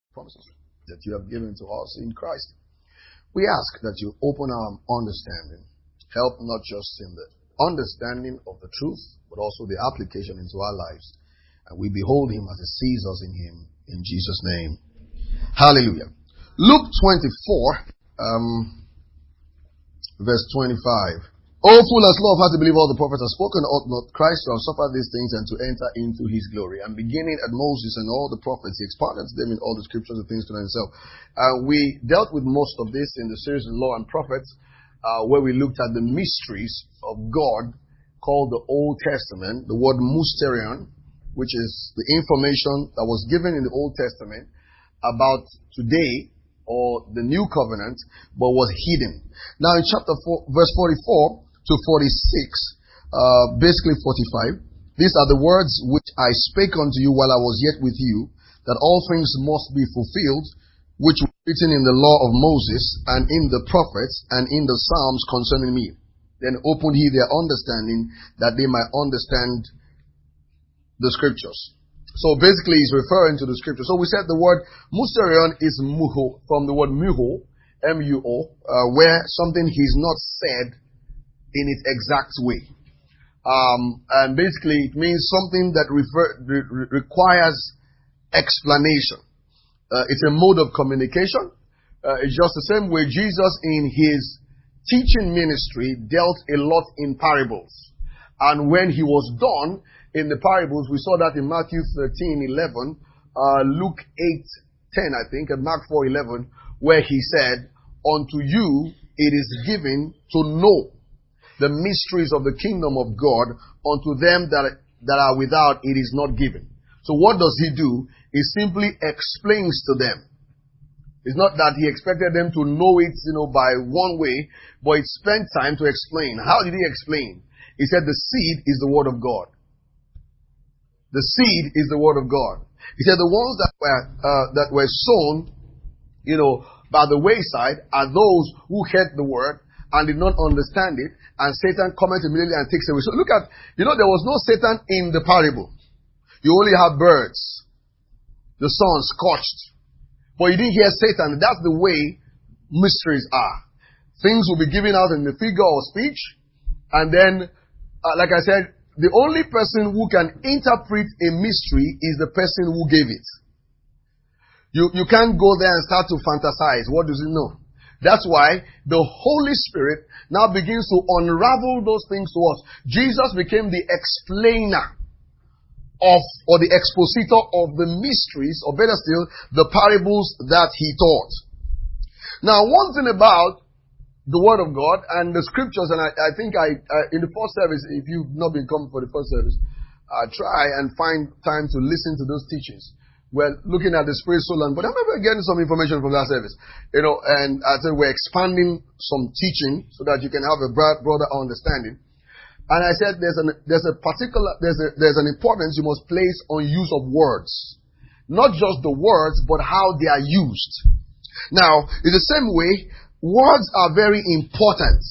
promises that you have given to us in Christ. We ask that you open our understanding, help not just in the understanding of the truth, but also the application into our lives. And we behold him as he sees us in him, in Jesus' name. Hallelujah. Luke 24, verse 25. O full as love has to believe all the prophets have spoken, ought not Christ to have suffered these things and to enter into his glory. And beginning at Moses and all the prophets, he expounded to them in all the scriptures the things to himself. We dealt with most of this in the series of Law and Prophets, where we looked at the mysteries of God called the Old Testament, the word mysterion, which is the information that was given in the Old Testament about today or the new covenant, but was hidden. Now in chapter 4, verse 44 to 46, basically 45, these are the words which I spake unto you while I was yet with you, that all things must be fulfilled, which were written in the law of Moses, and in the prophets, and in the Psalms concerning me. Then opened he their understanding, that they might understand the scriptures. So basically he's referring to the scripture. So we said the word mysterion is muho, from the word muho, M-U-O, where something is not said in its exact way. And basically it means something that requires explanation. It's a mode of communication. It's just the same way Jesus in his teaching ministry dealt a lot in parables. And when he was done in the parables, we saw that in Matthew 13:11, Luke 8:10, I think, and Mark 4:11, where he said, unto you it is given to know the mysteries of the kingdom of God. Unto them that are without, it is not given. So what does he do? He simply explains to them. It's not that he expected them to know it, by one way, but he spent time to explain. How did he explain? He said the seed is the word of God. The seed is the word of God. He said the ones that were sown, by the wayside are those who heard the word and did not understand it, and Satan comes immediately and takes away. So look at, there was no Satan in the parable. You only have birds, the sun scorched, but you didn't hear Satan. That's the way mysteries are. Things will be given out in the figure of speech, and then, like I said, the only person who can interpret a mystery is the person who gave it. You can't go there and start to fantasize. What does it know? That's why the Holy Spirit now begins to unravel those things to us. Jesus became the explainer or the expositor of the mysteries, or better still, the parables that he taught. Now, one thing about the Word of God and the Scriptures, and I think in the first service, if you've not been coming for the first service, try and find time to listen to those teachings. We're looking at the spirit, soul, and body. I'm ever getting some information from that service. And I said we're expanding some teaching so that you can have a broader understanding. And I said there's an importance you must place on use of words. Not just the words, but how they are used. Now, in the same way, words are very important.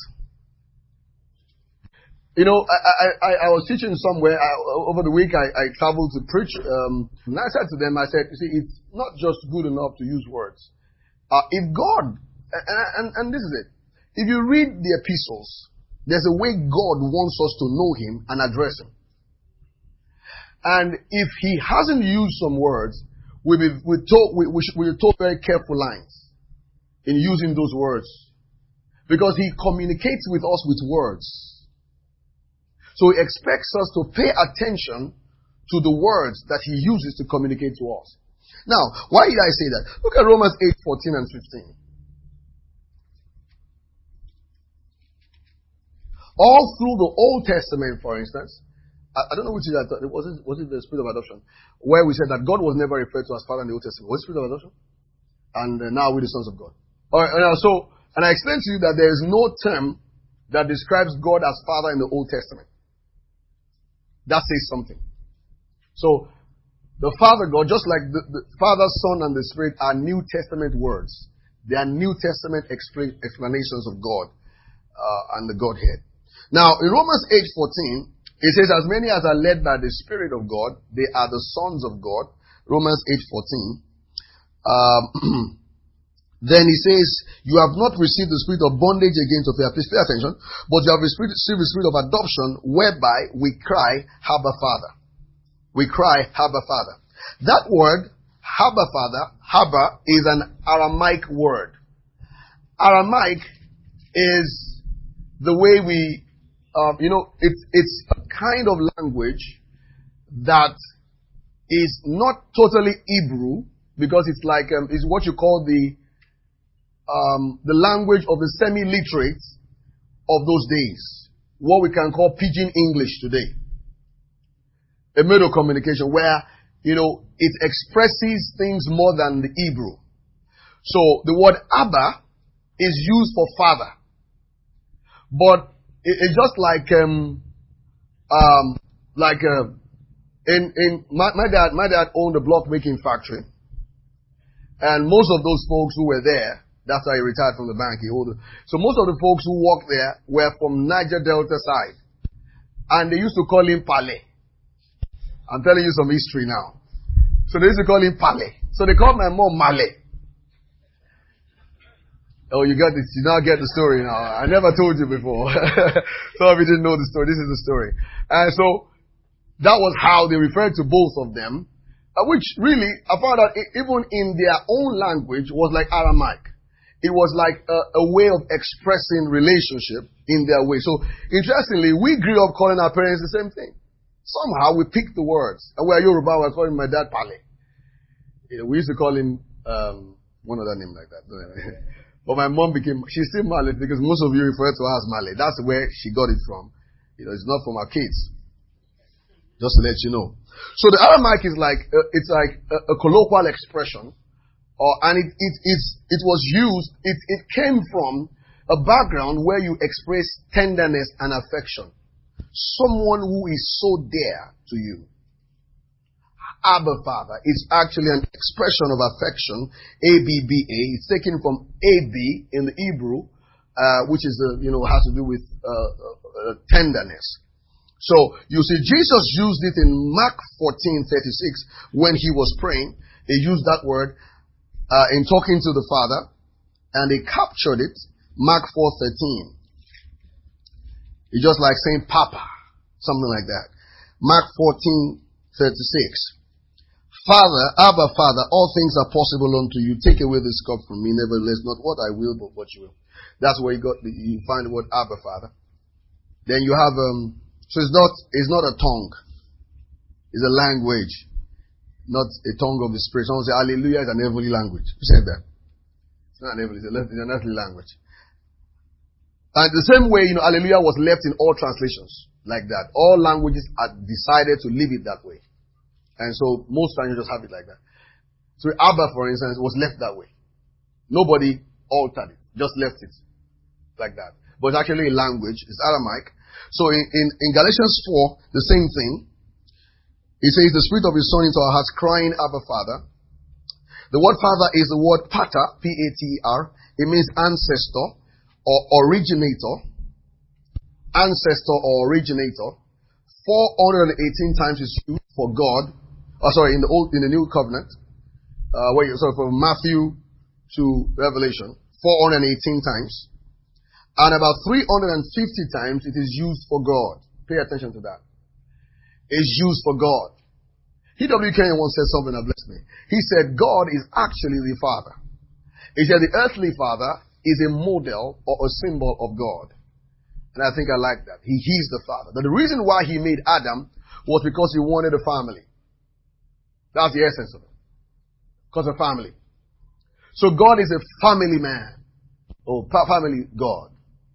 I was teaching somewhere over the week. I traveled to preach, and I said to them, you see, it's not just good enough to use words. If God, and this is it, if you read the epistles, there's a way God wants us to know him and address him. And if he hasn't used some words, we're told very careful lines in using those words, because he communicates with us with words. So he expects us to pay attention to the words that he uses to communicate to us. Now, why did I say that? Look at Romans 8:14 and 15. All through the Old Testament, for instance, I don't know which is that. Was it the spirit of adoption? Where we said that God was never referred to as Father in the Old Testament. Was it spirit of adoption? And now we're the sons of God. Alright, and I explained to you that there is no term that describes God as Father in the Old Testament. That says something. So, the Father God, just like the Father, Son, and the Spirit are New Testament words. They are New Testament explanations of God and the Godhead. Now, in Romans 8:14, it says, as many as are led by the Spirit of God, they are the sons of God. Romans 8:14. Then he says, you have not received the spirit of bondage again to fear. Please pay attention. But you have received the spirit of adoption, whereby we cry, Abba Father. We cry, Abba Father. That word, Abba Father, Abba, is an Aramaic word. Aramaic is the way we, it's a kind of language that is not totally Hebrew, because it's like, it's what you call the language of the semi-literates of those days. What we can call pidgin English today. A mode of communication where, it expresses things more than the Hebrew. So the word Abba is used for father. But it's just like, my dad owned a block making factory. And most of those folks who were there, that's why he retired from the bank. So most of the folks who worked there were from Niger Delta side. And they used to call him Pale. I'm telling you some history now. So they used to call him Pale. So they called my mom Male. Oh, you got this. You now get the story now. I never told you before. Some of you didn't know the story. This is the story. And so that was how they referred to both of them. Which really, I found out even in their own language was like Aramaic. It was like a way of expressing relationship in their way. So, interestingly, we grew up calling our parents the same thing. Somehow we picked the words. And we are Yoruba, we're calling my dad Pale. We used to call him, one other name like that. But my mom she's still Male because most of you refer to her as Male. That's where she got it from. It's not from our kids. Just to let you know. So the Aramaic is like, it's like a colloquial expression. And it was used, it came from a background where you express tenderness and affection. Someone who is so dear to you. Abba Father is actually an expression of affection. A-B-B-A. It's taken from A-B in the Hebrew, which is, has to do with tenderness. So, you see, Jesus used it in Mark 14:36 when he was praying. He used that word in talking to the Father, and they captured it, Mark 4:13. It's just like saying Papa, something like that. Mark 14:36. Father, Abba Father, all things are possible unto you. Take away this cup from me, nevertheless, not what I will, but what you will. That's where you find the word Abba Father. Then you have, so it's not a tongue. It's a language. Not a tongue of the spirit. Someone say hallelujah is an heavenly language. Who said that? It's not an heavenly, it's an earthly language. And the same way, hallelujah was left in all translations like that. All languages are decided to leave it that way. And so most languages just have it like that. So Abba, for instance, was left that way. Nobody altered it. Just left it like that. But it's actually a language. It's Aramaic. So in Galatians 4, the same thing. He says, the Spirit of His Son into our hearts, crying, Abba, Father. The word Father is the word pater, P-A-T-E-R. It means ancestor or originator. Ancestor or originator. 418 times is used for God. In the New Covenant. From Matthew to Revelation. 418 times. And about 350 times it is used for God. Pay attention to that. Is used for God. E.W. Kenyon once said something that blessed me. He said, God is actually the Father. He said the earthly Father is a model or a symbol of God. And I think I like that. He's the Father. But the reason why He made Adam was because He wanted a family. That's the essence of it. Because of family. So God is a family man. Or family God.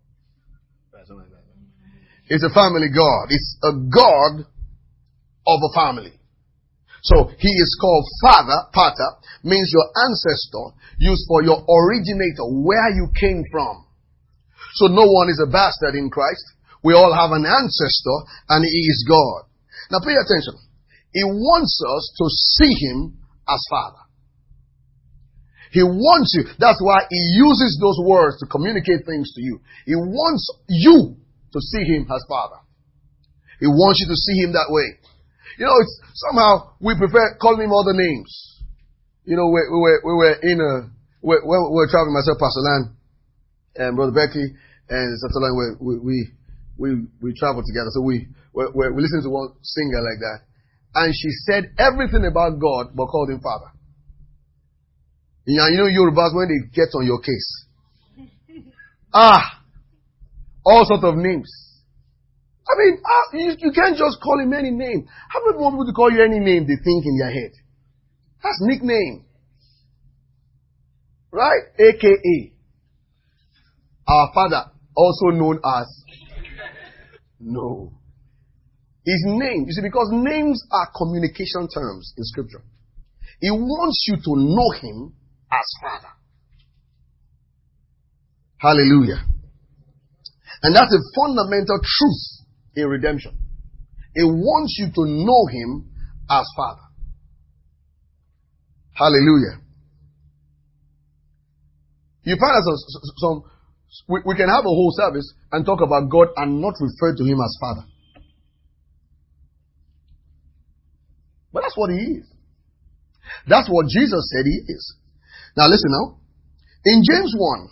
It's a family God. It's a God of a family. So He is called Father, Pater, means your ancestor, used for your originator, where you came from. So no one is a bastard in Christ. We all have an ancestor, and He is God. Now pay attention. He wants us to see Him as Father. He wants you. That's why He uses those words to communicate things to you. He wants you to see Him as Father. He wants you to see Him that way. It's somehow we prefer calling Him other names. You know, we were traveling, myself, Pastor Lan, and Brother Becky, and Sister Lan, we traveled together. So we listened to one singer like that. And she said everything about God, but called him Father. You know, Yorubas, when they get on your case. All sorts of names. I mean, you can't just call him any name. How many want people to call you any name they think in their head? That's nickname. Right? AKA. Our Father, also known as. No. His name. You see, because names are communication terms in Scripture. He wants you to know him as Father. Hallelujah. And that's a fundamental truth in redemption. He wants you to know him as Father. Hallelujah. You find us we can have a whole service and talk about God and not refer to him as Father. But that's what he is. That's what Jesus said he is. Now listen now. In James 1.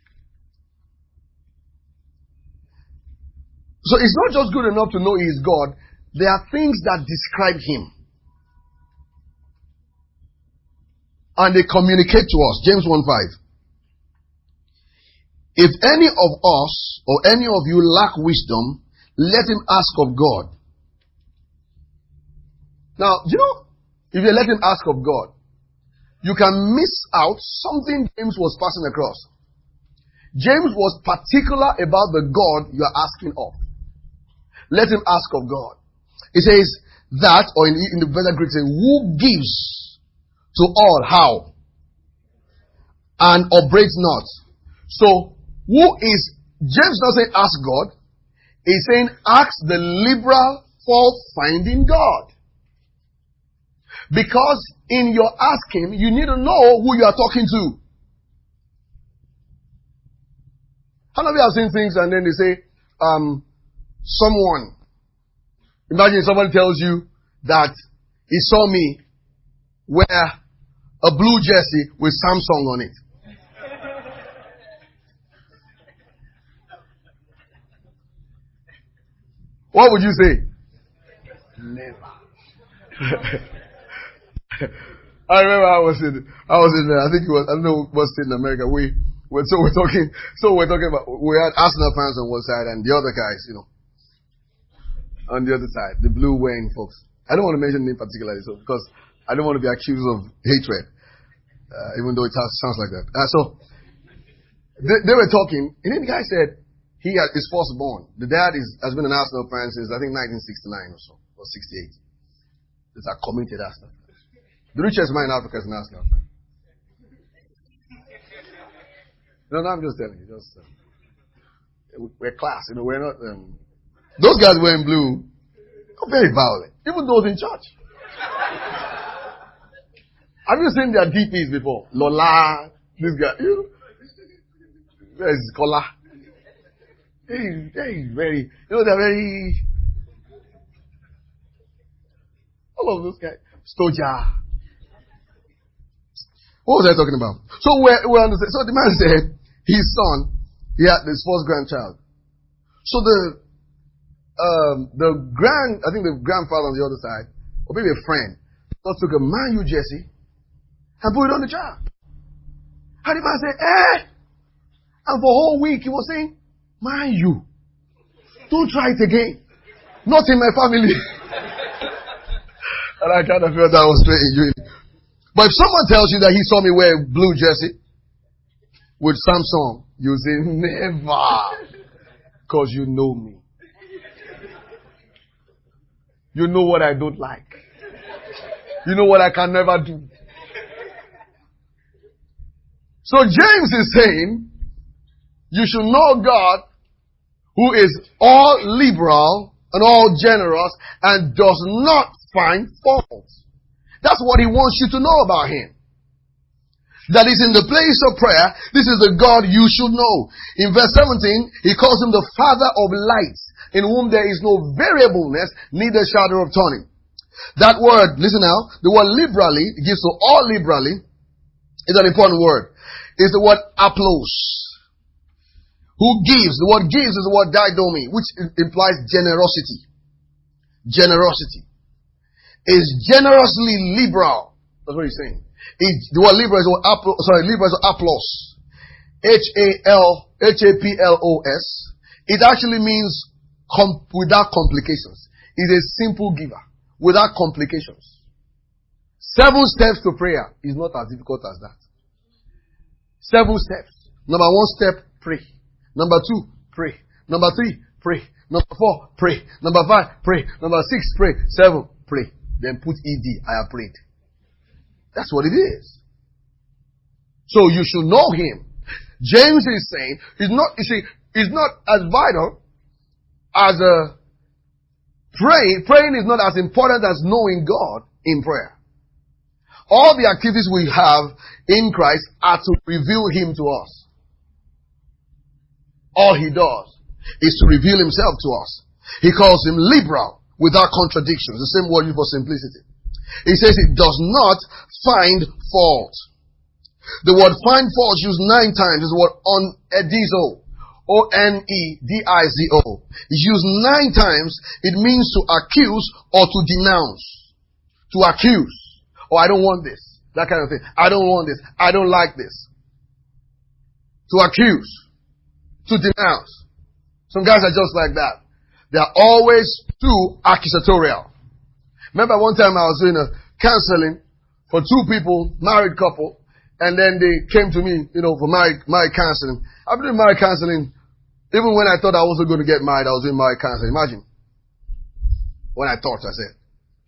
So it's not just good enough to know he is God. There are things that describe him. And they communicate to us. James 1:5. If any of us or any of you lack wisdom, let him ask of God. Now, you know, if you let him ask of God, you can miss out something James was passing across. James was particular about the God you are asking of. Let him ask of God. He says that, or in the better Greek, says, who gives to all, how? And upbraids not. So, who is, James doesn't ask God. He's saying, ask the liberal for finding God. Because in your asking, you need to know who you are talking to. How many of you have seen things and then they say, someone, imagine someone tells you that he saw me wear a blue jersey with Samsung on it. What would you say? Never. I remember I was in, I think it was, I don't know what state in America. We're talking about, we had Arsenal fans on one side and the other guys, you know, on the other side, the blue wearing folks. I don't want to mention them particularly, so, because I don't want to be accused of hatred, even though it sounds like that. So, they were talking, and then the guy said, he had his firstborn. The dad has been an Arsenal fan since, I think, 1969 or so, or 68. These are committed Arsenal fans. The richest man in Africa is an Arsenal fan. No, I'm just telling you. We're class, you know, we're not, those guys wearing blue are very violent. Even those in church. Have you seen their DPs before? Lola, this guy, you know, there's Kola. They're very, you know, they're very, all of those guys. Stoja. What was I talking about? So we're understand. So the man said his son, he had his first grandchild. So the grandfather on the other side, or maybe a friend, just took a Man U jersey and put it on the child. And the man said, and for a whole week he was saying, Man U, don't try it again. Not in my family. And I kind of felt that I was straight enjoying it. But if someone tells you that he saw me wear a blue jersey with Samsung, you say, never. Because you know me. You know what I don't like. You know what I can never do. So James is saying, you should know God who is all liberal and all generous and does not find fault. That's what he wants you to know about him. That is in the place of prayer, this is the God you should know. In verse 17, he calls him the Father of lights, in whom there is no variableness, neither shadow of turning. That word, listen now, the word liberally, it gives to all liberally, is an important word. It's the word aplos. Who gives? The word gives is the word didomi, which implies generosity. Generosity. Is generously liberal. That's what he's saying. The word liberal is what liberal is aplos. H-A-P-L-O-S. It actually means without complications. It's a simple giver. Without complications. 7 steps to prayer is not as difficult as that. 7 steps. Number 1 step, pray. Number 2, pray. Number 3, pray. Number 4, pray. Number 5, pray. Number 6, pray. 7, pray. Then put ED, I have prayed. That's what it is. So you should know him. James is saying, it's not as vital as praying. Praying is not as important as knowing God in prayer. All the activities we have in Christ are to reveal him to us. All he does is to reveal himself to us. He calls him liberal without contradictions. The same word used for simplicity. He says it does not find fault. The word find fault is used 9 times. Is the word onedizo. O-N-E-D-I-Z-O. It's used 9 times. It means to accuse or to denounce. To accuse. Oh, I don't want this. That kind of thing. I don't want this. I don't like this. To accuse. To denounce. Some guys are just like that. They are always too accusatorial. Remember one time I was doing a counseling for 2 people, married couple, and then they came to me, for married counseling. I've been doing married counseling even when I thought I wasn't going to get married. I was doing married counseling. Imagine. When I thought, I said.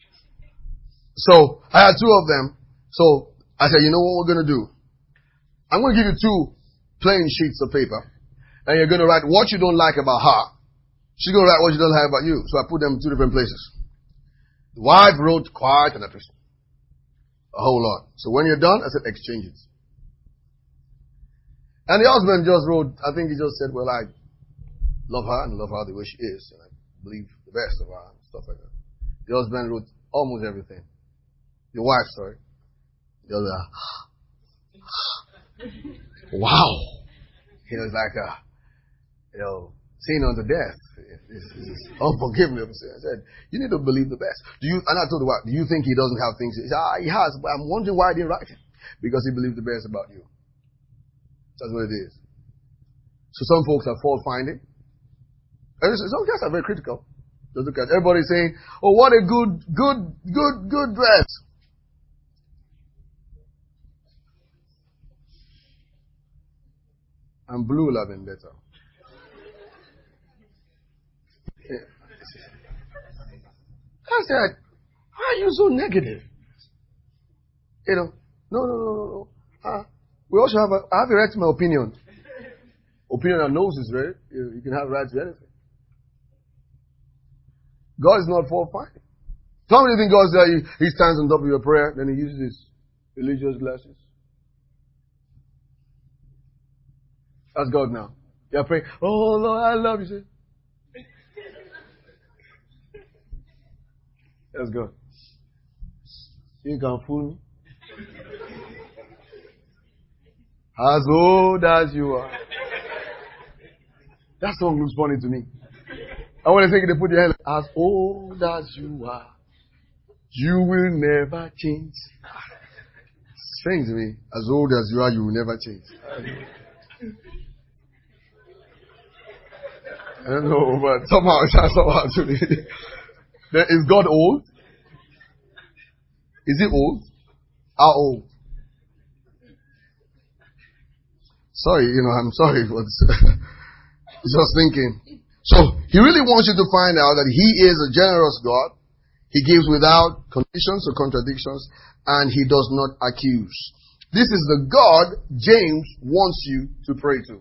So I had 2 of them. So I said, you know what we're going to do? I'm going to give you 2 plain sheets of paper. And you're going to write what you don't like about her. She's going to write what you don't like about you. So I put them in 2 different places. The wife wrote quite an epistle. A whole lot. So when you're done, I said, exchange it. And the husband just wrote, I think he just said, well, I love her and love her the way she is. And I believe the best of her and stuff like that. The husband wrote almost everything. The wife, sorry. The other, wow. He was like, sin unto death. It's unforgiveness. I said, you need to believe the best. And I told the wife, do you think he doesn't have things? He said, he has, but I'm wondering why he didn't write it. Because he believed the best about you. That's what it is. So some folks are fault finding. And some guys are very critical. Just look at everybody saying, oh, what a good dress. And blue would have been better. I said, why are you so negative? No. We also I have a right to my opinion. Opinion and nose is right. You can have a right to anything. God is not fault finding. Some of you think God says he stands on top of your prayer, then he uses his religious glasses. That's God now. You're praying, oh Lord, I love you. Say. That's God. You can fool me. As old as you are. That song looks funny to me. I want to think they put your hand as old as you are. You will never change. Strange to me. As old as you are, you will never change. I don't know, but somehow it sounds somehow to me. Is God old? Is he old? How old? Sorry, I'm sorry, but just thinking. So, he really wants you to find out that he is a generous God. He gives without conditions or contradictions, and he does not accuse. This is the God James wants you to pray to.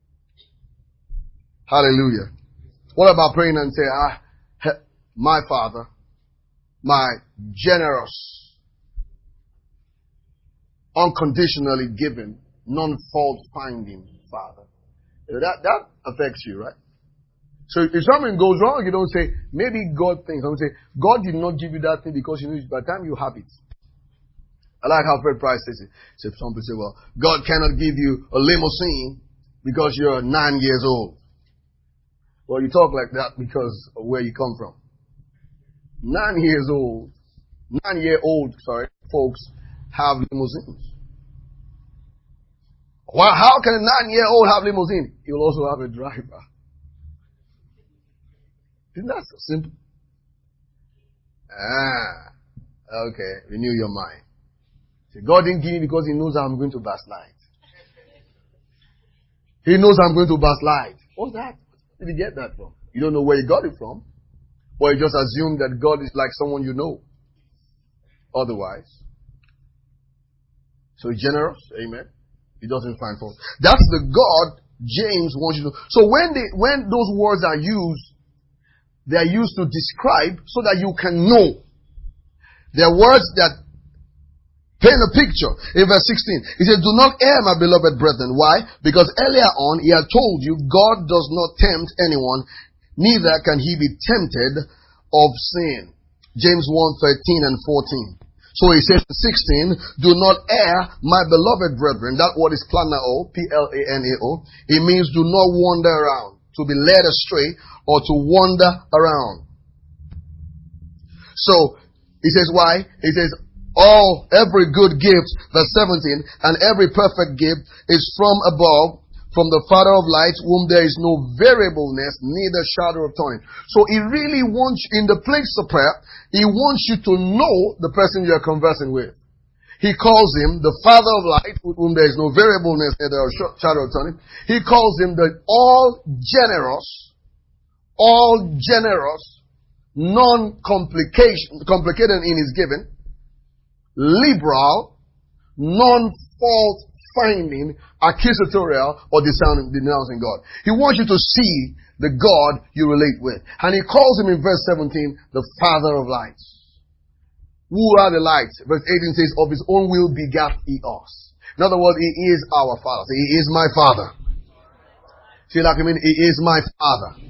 Hallelujah. What about praying and say, my Father, my generous, unconditionally given, non-fault finding Father. That affects you, right? So if something goes wrong, you don't say, maybe God thinks. I would say, God did not give you that thing because you know it. By the time you have it. I like how Fred Price says it. So some people say, well, God cannot give you a limousine because you're 9 years old. Well, you talk like that because of where you come from. 9 years old, 9-year-old, folks have limousines. Well, how can a 9-year-old have limousine? He will also have a driver. Isn't that so simple? Okay. Renew your mind. See, God didn't give me because He knows I'm going to backslide. He knows I'm going to backslide. What's that? Where did you get that from? You don't know where you got it from. Or you just assume that God is like someone you know. Otherwise. So He's generous. Amen. He doesn't find fault. That's the God James wants you to know. So when those words are used, they are used to describe so that you can know. They are words that paint a picture. In verse 16, he says, do not err, my beloved brethren. Why? Because earlier on, he had told you, God does not tempt anyone, neither can he be tempted of sin. James 1:13 and 14. So he says in 16, do not err, my beloved brethren. That word is planao, P-L-A-N-A-O. It means do not wander around, to be led astray, or to wander around. So, he says why? He says, every good gift, verse 17, and every perfect gift is from above, from the Father of lights, whom there is no variableness, neither shadow of turning. So he really wants you, in the place of prayer, he wants you to know the person you are conversing with. He calls him the Father of light, with whom there is no variableness, neither shadow of turning. He calls him the all generous, complicated in his giving, liberal, non-fault finding, accusatorial, or denouncing God. He wants you to see the God you relate with. And he calls him in verse 17, the Father of lights. Who are the lights? Verse 18 says, of his own will begat he us. In other words, he is our Father. So he is my Father. See, like I mean, he is my Father.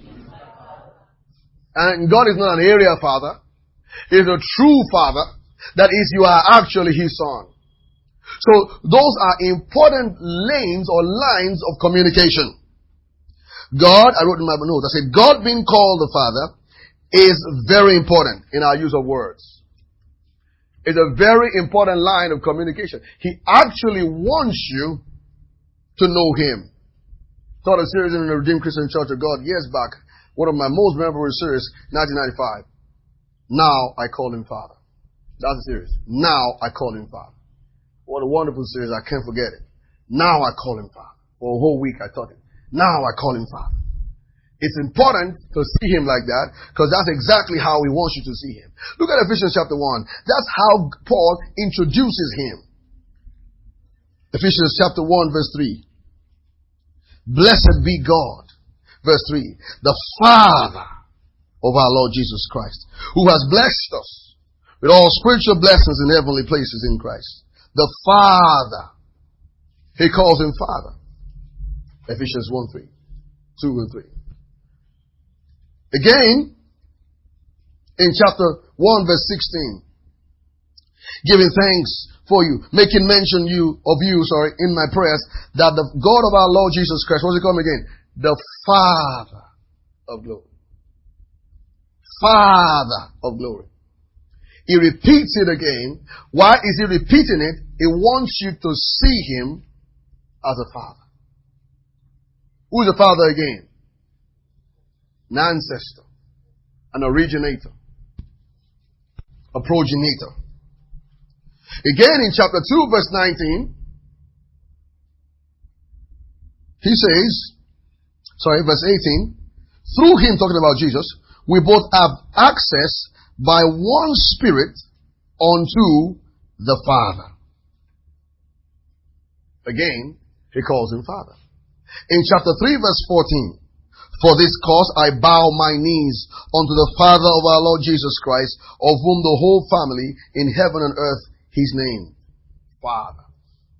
And God is not an area father. He is a true father. That is, you are actually his son. So those are important lanes or lines of communication. God, I wrote in my notes, I said, God being called the Father is very important in our use of words. It's a very important line of communication. He actually wants you to know him. Taught a series in the Redeemed Christian Church of God years back. One of my most memorable series, 1995. Now I call him Father. That's the series. Now I call him Father. What a wonderful series. I can't forget it. Now I call him Father. For a whole week I taught it. Now I call him Father. It's important to see him like that because that's exactly how he wants you to see him. Look at Ephesians chapter 1. That's how Paul introduces him. Ephesians chapter 1 verse 3. Blessed be God. Verse 3, the Father of our Lord Jesus Christ, who has blessed us with all spiritual blessings in heavenly places in Christ. The Father. He calls him Father. Ephesians 1:3, 2 and 3. Again, in chapter 1 verse 16, giving thanks for you, making mention of you in my prayers, that the God of our Lord Jesus Christ, what's he called again? The Father of glory. Father of glory. He repeats it again. Why is he repeating it? He wants you to see him as a father. Who is a father again? An ancestor. An originator. A progenitor. Again in chapter 2 verse 19, he says, verse 18, through him, talking about Jesus, we both have access by one Spirit unto the Father. Again, he calls him Father. In chapter 3 verse 14, for this cause I bow my knees unto the Father of our Lord Jesus Christ, of whom the whole family in heaven and earth is named. Father.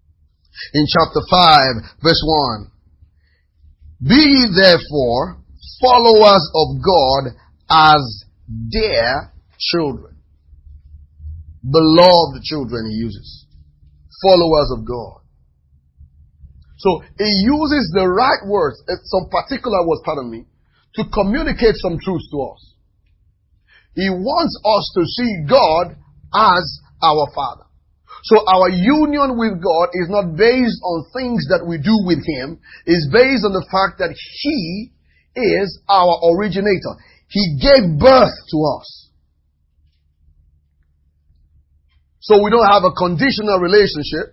In chapter 5 verse 1, be ye therefore followers of God as dear children. Beloved children, he uses. Followers of God. So he uses the right words, some particular words, pardon me, to communicate some truths to us. He wants us to see God as our Father. So our union with God is not based on things that we do with Him. It's based on the fact that He is our originator. He gave birth to us. So we don't have a conditional relationship.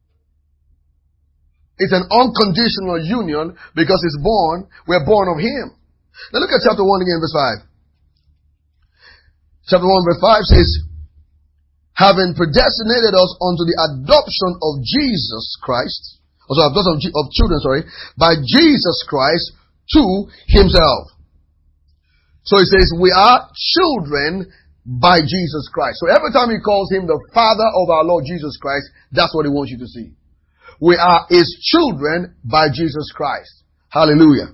It's an unconditional union because we're born of Him. Now look at chapter 1 again, verse 5. Chapter 1 verse 5 says, having predestinated us unto the adoption of Jesus Christ, adoption of children, by Jesus Christ to Himself. So he says, we are children by Jesus Christ. So every time he calls Him the Father of our Lord Jesus Christ, that's what he wants you to see. We are His children by Jesus Christ. Hallelujah.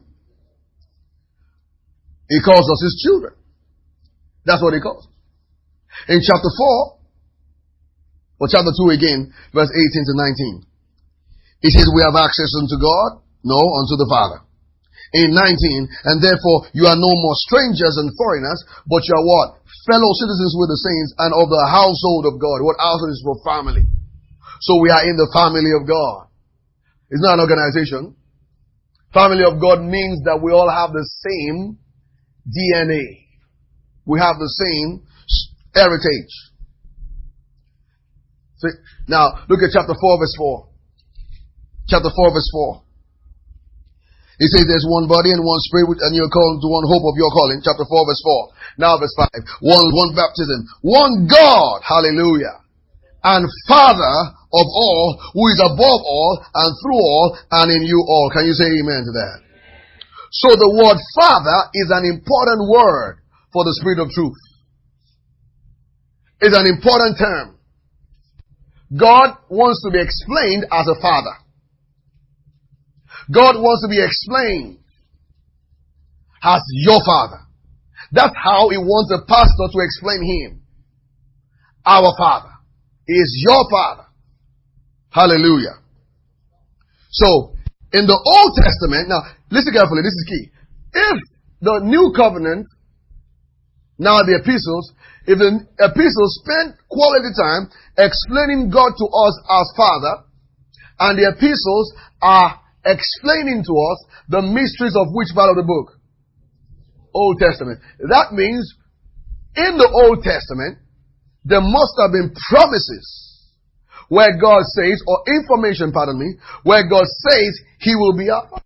He calls us His children. That's what He calls. In chapter 4, or chapter 2 again, verse 18 to 19. He says, we have access unto God? No, unto the Father. In 19, and therefore you are no more strangers and foreigners, but you are what? Fellow citizens with the saints and of the household of God. What household is for family? So we are in the family of God. It's not an organization. Family of God means that we all have the same DNA. We have the same heritage. See, now look at chapter 4 verse 4. Chapter 4 verse 4. He says there's one body and one spirit and you're called to one hope of your calling. Chapter 4 verse 4. Now verse 5. One baptism. One God. Hallelujah. And Father of all, who is above all and through all and in you all. Can you say amen to that? So the word Father is an important word for the Spirit of truth. It's an important term. God wants to be explained as a Father. God wants to be explained as your Father. That's how He wants the pastor to explain Him. Our Father. He is your Father. Hallelujah. So, in the Old Testament, now, listen carefully, this is key. If the New Covenant, now the epistles, if the epistles spend quality time explaining God to us as Father, and the epistles are explaining to us the mysteries of which part of the book? Old Testament. That means, in the Old Testament, there must have been promises where God says, or information, where God says He will be our Father.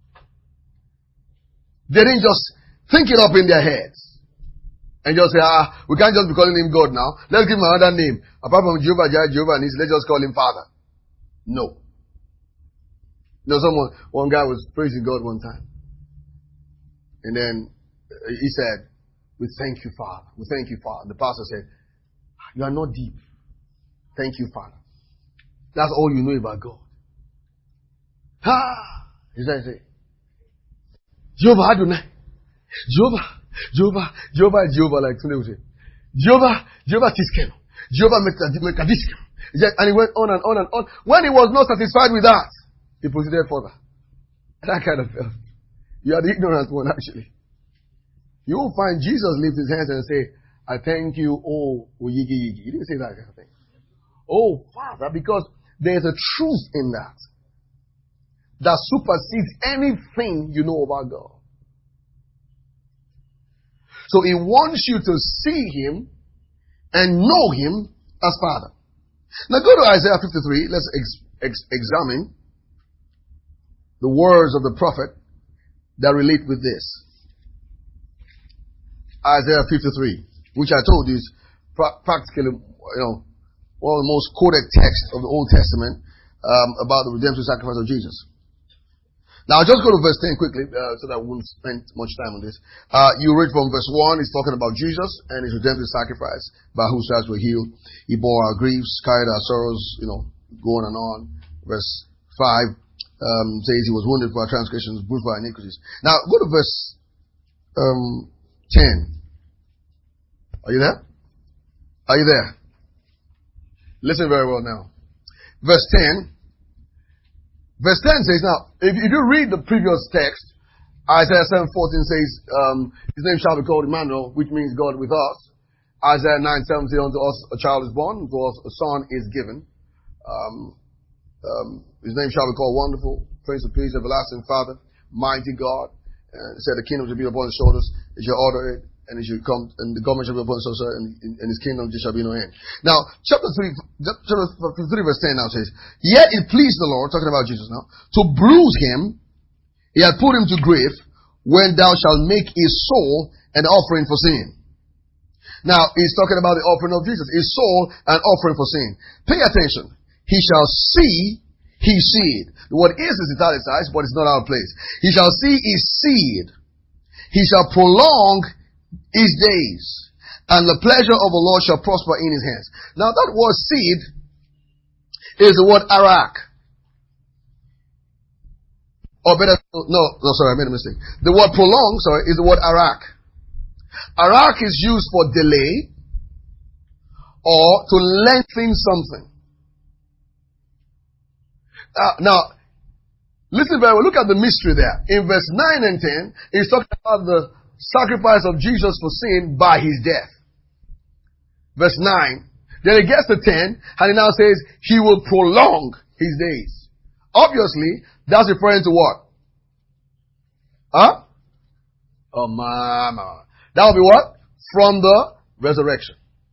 They didn't just think it up in their heads and just say, we can't just be calling Him God now. Let's give Him another name. Apart from Jehovah Jireh, Jehovah Nissi, let's just call Him Father. No. One guy was praising God one time. And then he said, we thank you, Father. We thank you, Father. The pastor said, you are not deep. Thank you, Father. That's all you know about God. He said, Jehovah Adonai. Jehovah, like today we say. Jehovah Tiskenu. Jehovah Mekadishkem. And he went on and on and on. When he was not satisfied with that, he proceeded further. That kind of felt. You are the ignorant one, actually. You will find Jesus lift his hands and say, I thank you, oh Yigi Yigi. He didn't say that kind of thing. Oh, Father, because there's a truth in that supersedes anything you know about God. So He wants you to see Him and know Him as Father. Now go to Isaiah 53. Let's examine the words of the prophet that relate with this. Isaiah 53, which I told you is practically, one of the most quoted texts of the Old Testament about the redemptive sacrifice of Jesus. Now, I'll just go to verse 10 quickly, so that we won't spend much time on this. You read from verse 1, it's talking about Jesus and His redemptive sacrifice, by whose stripes we're healed. He bore our griefs, carried our sorrows, go on and on. Verse 5 says He was wounded for our transgressions, bruised for our iniquities. Now, go to verse 10. Are you there? Are you there? Listen very well now. Verse 10. Verse 10 says, now, if you read the previous text, Isaiah 7:14 says, his name shall be called Emmanuel, which means God with us. Isaiah 9:17, unto us a child is born, unto us a son is given. His name shall be called Wonderful, Prince of Peace, Everlasting Father, Mighty God. It said the kingdom shall be upon his shoulders, it shall order it, and it shall come, and the government shall be upon his shoulders, and his kingdom there shall be no end. Now, chapter 3 verse 10 now says, yet it pleased the Lord, talking about Jesus now, to bruise him. He had put him to grief, when thou shalt make his soul an offering for sin. Now, he's talking about the offering of Jesus. His soul an offering for sin. Pay attention. He shall see his seed. The word is italicized, but it's not our place. He shall see his seed. He shall prolong his days, and the pleasure of the Lord shall prosper in his hands. Now, that word seed is the word arak. Or better, sorry, I made a mistake. The word prolong, is the word arak. Arak is used for delay or to lengthen something. Now, listen very well. Look at the mystery there. In verse 9 and 10, he's talking about the sacrifice of Jesus for sin by his death. Verse 9. Then it gets to 10, and it now says, he will prolong his days. Obviously, that's referring to what? Huh? Oh, mama. That will be what? From the resurrection.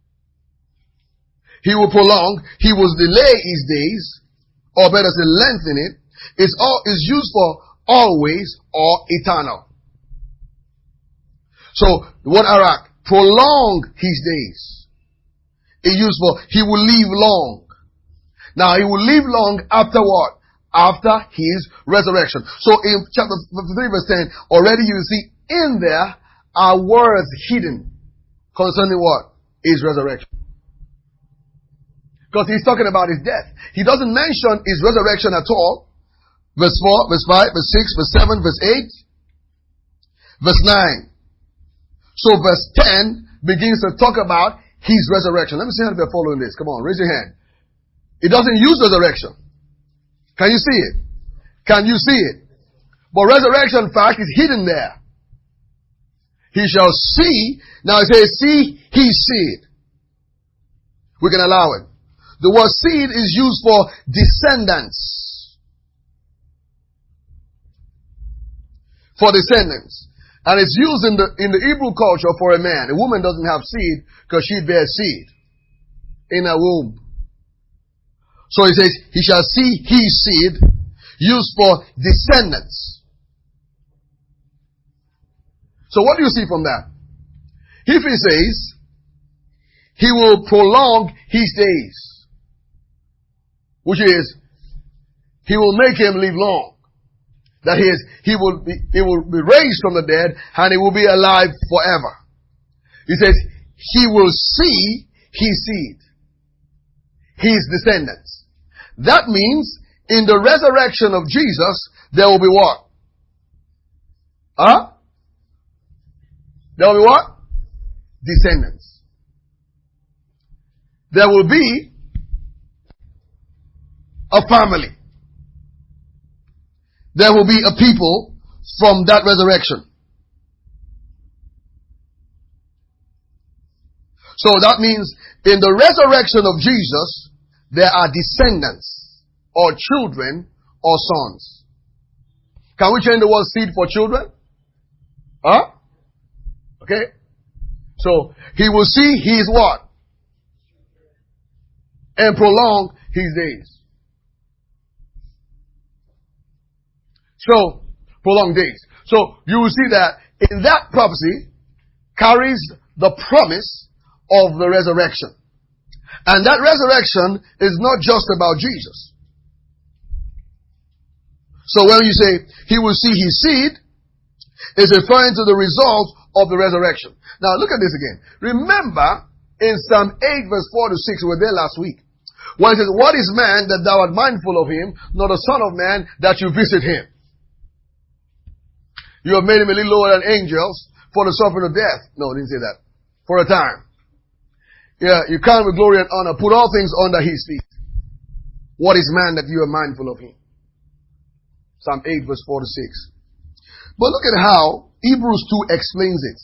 He will prolong, he will delay his days, or better say lengthen it. It's used for always or eternal. So, the word arak, prolong his days. It's used for, he will live long. Now, he will live long after what? After his resurrection. So in chapter 3 verse 10, already you see in there are words hidden concerning what? His resurrection. Because he's talking about his death. He doesn't mention his resurrection at all. Verse 4, verse 5, verse 6, verse 7, verse 8, verse 9. So verse 10 begins to talk about his resurrection. Let me see how you're following this. Come on, raise your hand. It doesn't use resurrection. Can you see it? Can you see it? But resurrection fact is hidden there. He shall see. Now it says, see his seed. We can allow it. The word seed is used for descendants. For descendants. And it's used in the Hebrew culture for a man. A woman doesn't have seed because she bears seed in her womb. So he says, he shall see his seed, used for descendants. So what do you see from that? If he says, he will prolong his days, which is, he will make him live long. That is, he will be raised from the dead, and he will be alive forever. He says, he will see his seed, his descendants. That means, in the resurrection of Jesus, there will be what? There will be what? Descendants. There will be a family. There will be a people from that resurrection. So that means, in the resurrection of Jesus, there are descendants, or children, or sons. Can we change the word seed for children? Okay. So, he will see his what? And prolong his days. So, prolong days. So, you will see that in that prophecy carries the promise of the resurrection. And that resurrection is not just about Jesus. So when you say, he will see his seed, it's referring to the result of the resurrection. Now look at this again. Remember, in Psalm 8 verse 4 to 6, we were there last week. When it says, what is man that thou art mindful of him, nor the son of man that you visit him? You have made him a little lower than angels, for the suffering of death. No, it didn't say that. For a time. Yeah, you crown with glory and honor. Put all things under his feet. What is man that you are mindful of him? Psalm 8 verse 4 to 6. But look at how Hebrews 2 explains it.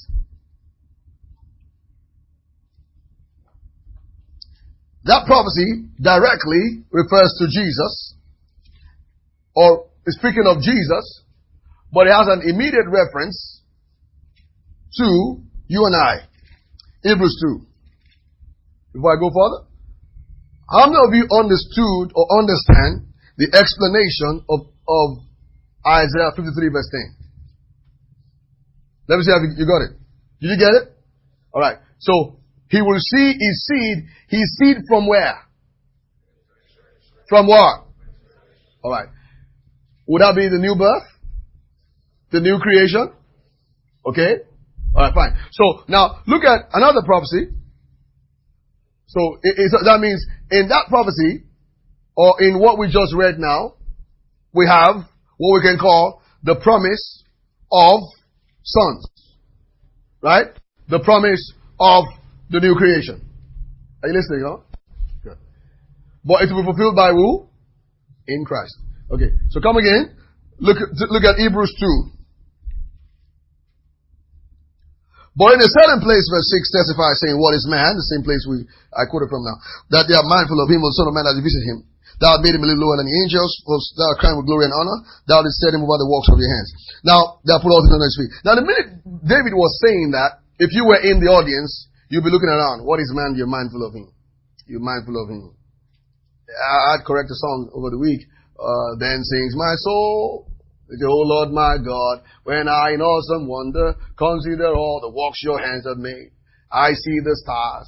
That prophecy directly refers to Jesus, or is speaking of Jesus, but it has an immediate reference to you and I. Hebrews 2. Before I go further, how many of you understood or understand the explanation of Isaiah 53 verse 10? Let me see if you got it. Did you get it? Alright. So, he will see his seed from where? From what? Alright. Would that be the new birth? The new creation? Okay? Alright, fine. So, now, look at another prophecy. So, that means, in that prophecy, or in what we just read now, we have what we can call the promise of sons. Right? The promise of the new creation. Are you listening, huh? Good. But it will be fulfilled by who? In Christ. Okay. So come again. Look at Hebrews 2. But in a certain place, verse 6 testifies, saying, what is man? The same place I quoted from now. That they are mindful of him, of the Son of Man, that they visit him. Thou hast made him a little lower than the angels, thou art crowned with glory and honor. Thou didst set him over the works of your hands. Now, thou put all things under his feet. Now, the minute David was saying that, if you were in the audience, you'd be looking around. What is man? You're mindful of him. You're mindful of him. I'd correct a song over the week. Then sings my soul, O Lord my God, when I in awesome wonder consider all the works your hands have made. I see the stars.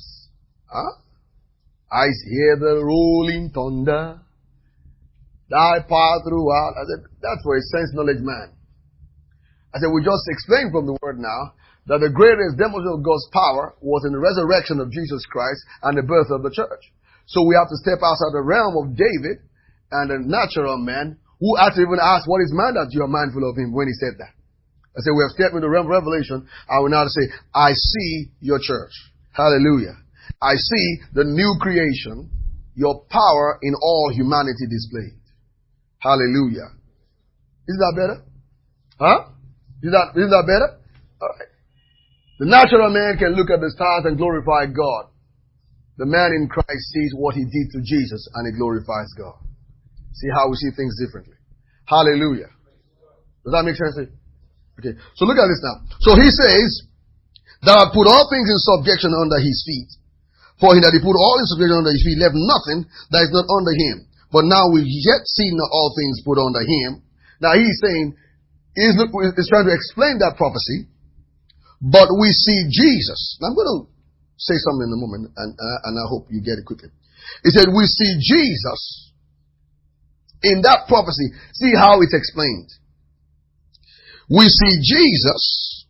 I hear the rolling thunder. Thy power throughout. I said, that's for a sense knowledge man. I said, we just explained from the word now that the greatest demonstration of God's power was in the resurrection of Jesus Christ and the birth of the church. So we have to step outside the realm of David and the natural man who had to even ask, what is man that you are mindful of him when he said that? I said, we have stepped into the realm of revelation. I will now say, I see your church. Hallelujah. I see the new creation, your power in all humanity displayed. Hallelujah. Isn't that better? Huh? Isn't that better? Alright. The natural man can look at the stars and glorify God. The man in Christ sees what he did to Jesus and it glorifies God. See how we see things differently. Hallelujah. Does that make sense? Okay. So look at this now. So he says, thou hast put all things in subjection under his feet. For he that he put all in subjection under his feet left nothing that is not under him. But now we yet see not all things put under him. Now he's saying, he's trying to explain that prophecy. But we see Jesus. Now I'm going to say something in a moment, and I hope you get it quickly. He said, we see Jesus in that prophecy. See how it's explained. We see Jesus,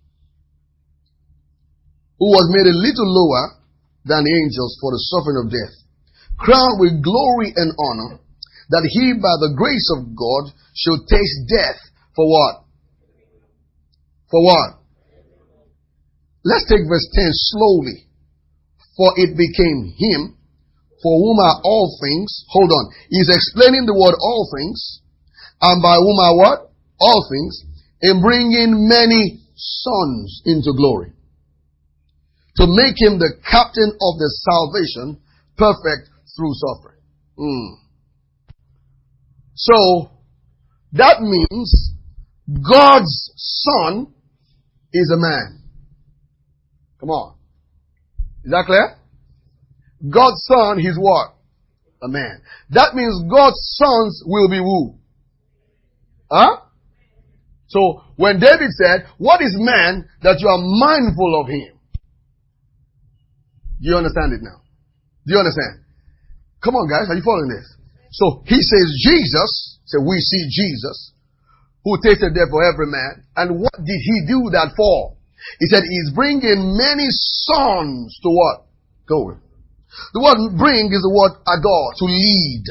who was made a little lower than the angels for the suffering of death, crowned with glory and honor, that he by the grace of God should taste death for what? For what? Let's take verse 10 slowly. For it became him, for whom are all things. Hold on. He's explaining the word all things. And by whom are what? All things. In bringing many sons into glory. To make him the captain of the salvation, perfect through suffering. So, that means God's son is a man. Come on. Is that clear? God's son, he's what? A man. That means God's sons will be who? Huh? So, when David said, what is man that you are mindful of him? Do you understand it now? Do you understand? Come on guys, are you following this? So, he says Jesus, so we see Jesus, who tasted death for every man. And what did he do that for? He said he's bringing many sons to what? Glory. The word bring is the word adore, to lead.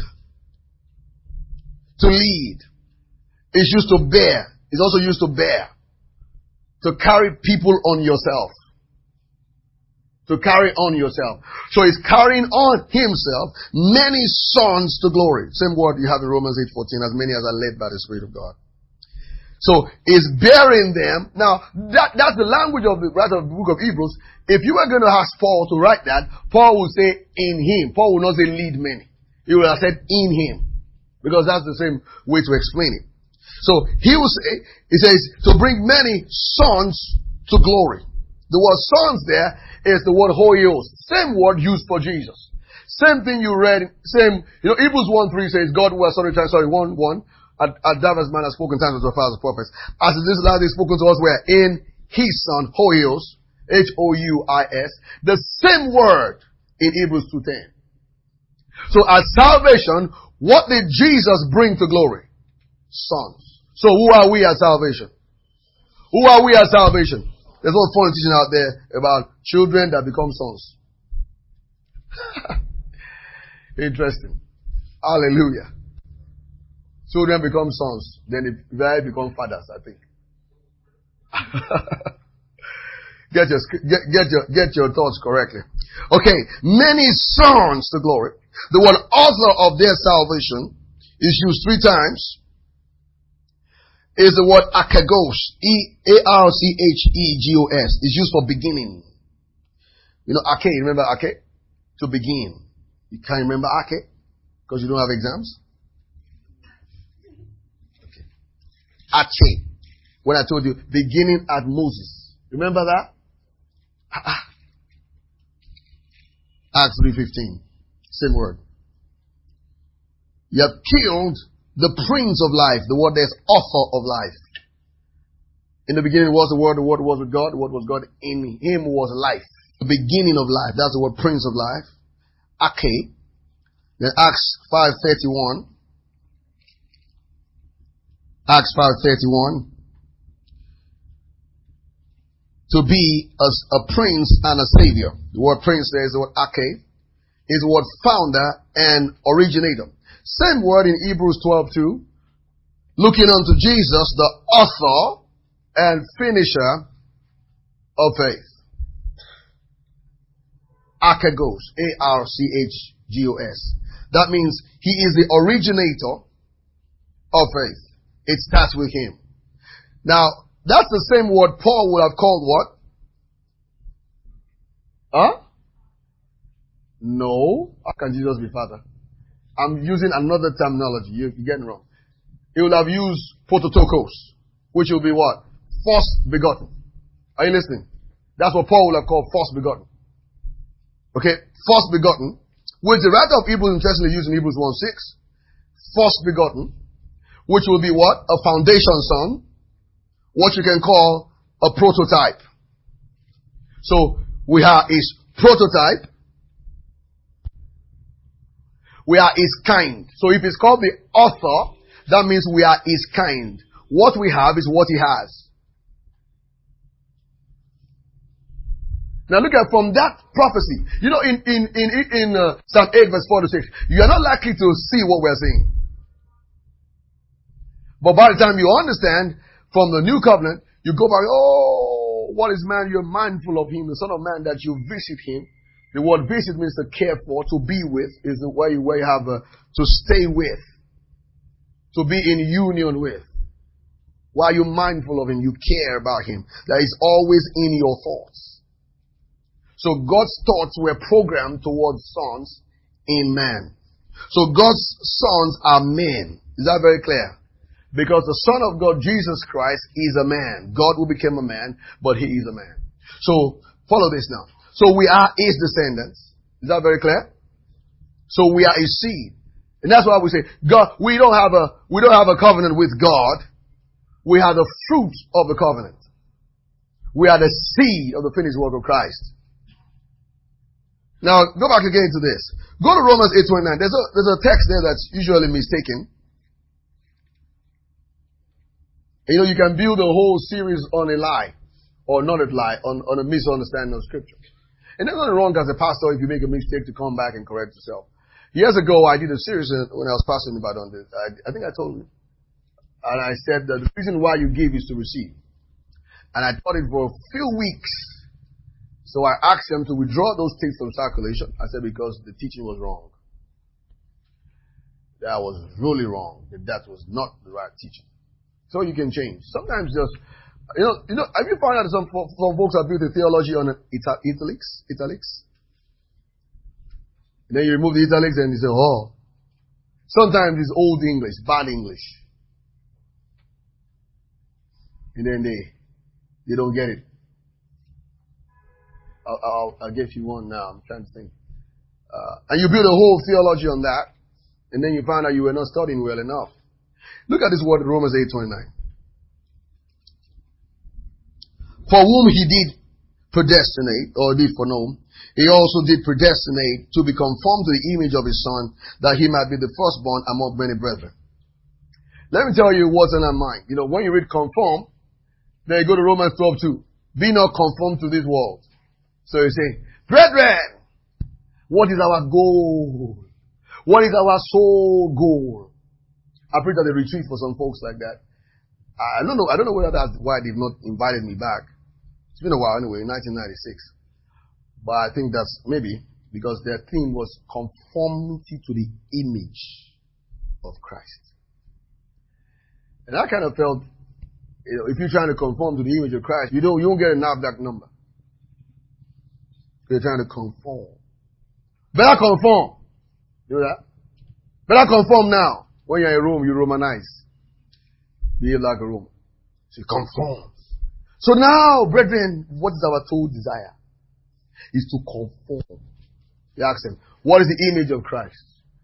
To lead. It's used to bear. It's also used to bear. To carry people on yourself. To carry on yourself. So he's carrying on himself many sons to glory. Same word you have in Romans 8:14, as many as are led by the Spirit of God. So he's bearing them. Now, that's the language of the writer of the book of Hebrews. If you were going to ask Paul to write that, Paul would say in him. Paul would not say lead many. He would have said in him. Because that's the same way to explain it. So he will say, he says, to bring many sons to glory. The word sons there is the word hoios. Same word used for Jesus. Same thing you read, Hebrews 1:3 says, God who has 1:1, at diverse manner spoken times to the fathers and prophets. As it is last day spoken to us where? In his son, hoios, H-O-U-I-S. The same word in Hebrews 2:10. So at salvation, what did Jesus bring to glory? Sons. So who are we at salvation? Who are we at salvation? There's no funny teaching out there about children that become sons. Interesting. Hallelujah. Children become sons. Then they become fathers, I think. Get your thoughts correctly. Okay. Many sons to glory. The word author of their salvation is used 3 times. Is the word akagos, E-A-R-C-H-E-G-O-S. It's used for beginning. You know, ake, remember ake? To begin. You can't remember ake? Because you don't have exams? Okay. Ache. When I told you, beginning at Moses. Remember that? Acts 3:15. Same word. You have killed the Prince of Life. The word there is author of life. In the beginning was the Word was with God, the Word was God. In him was life. The beginning of life. That's the word Prince of Life. Ake. Then Acts 5:31. Acts 5:31. To be a prince and a savior. The word prince there is the word Ake. Is the word founder and originator. Same word in Hebrews 12:2. Looking unto Jesus, the author and finisher of faith. Archegos. A-R-C-H-G-O-S. That means he is the originator of faith. It starts with him. Now, that's the same word Paul would have called what? Huh? No. How can Jesus be Father? I'm using another terminology. You're getting wrong. He will have used prototokos, which will be what? First begotten. Are you listening? That's what Paul will have called first begotten. Okay? First begotten, which the writer of Hebrews interestingly used in Hebrews 1:6. First begotten, which will be what? A foundation son. What you can call a prototype. So, we have his prototype. We are his kind. So if it's called the author, that means we are his kind. What we have is what he has. Now look at from that prophecy. You know, in Psalm 8 verse 4-6, you are not likely to see what we're saying. But by the time you understand from the new covenant, you go back, oh, what is man? You're mindful of him, the Son of Man, that you visit him. The word visit means to care for, to be with, is the way you have to stay with, to be in union with. While you're mindful of him, you care about him. That is always in your thoughts. So God's thoughts were programmed towards sons in man. So God's sons are men. Is that very clear? Because the Son of God, Jesus Christ, is a man. God who became a man, but he is a man. So follow this now. So we are his descendants. Is that very clear? So we are his seed. And that's why we say, God, we don't have a covenant with God. We are the fruit of the covenant. We are the seed of the finished work of Christ. Now, go back again to this. Go to Romans 8:29. There's a text there that's usually mistaken. You know, you can build a whole series on a lie, or not a lie, on a misunderstanding of Scripture. And there's nothing wrong as a pastor if you make a mistake to come back and correct yourself. Years ago, I did a series when I was pastoring about on this. I think I told you. And I said that the reason why you give is to receive. And I taught it for a few weeks. So I asked them to withdraw those things from circulation. I said because the teaching was wrong. That was really wrong. That was not the right teaching. So you can change. Sometimes just, have you found out some folks have built a theology on italics? And then you remove the italics and you say, oh. Sometimes it's old English, bad English. And then they don't get it. I'll give you one now. I'm trying to think. And you build a whole theology on that. And then you find out you were not studying well enough. Look at this word in Romans 8:29. For whom he did predestinate, or did foreknow, he also did predestinate to be conformed to the image of his Son, that he might be the firstborn among many brethren. Let me tell you what's in our mind. When you read conform, then you go to Romans 12:2. Be not conformed to this world. So you say, brethren, what is our goal? What is our sole goal? I preached at a retreat for some folks like that. I don't know whether that's why they've not invited me back. It's been a while anyway, 1996. But I think that's maybe because their theme was conformity to the image of Christ. And I kind of felt, if you're trying to conform to the image of Christ, you won't get a NAVDAC number. You're trying to conform. Better conform. You know that? Better conform now. When you're in a room, you Romanize. Behave like a Roman. So you conform. So now, brethren, what is our sole desire? Is to conform. You ask them, what is the image of Christ?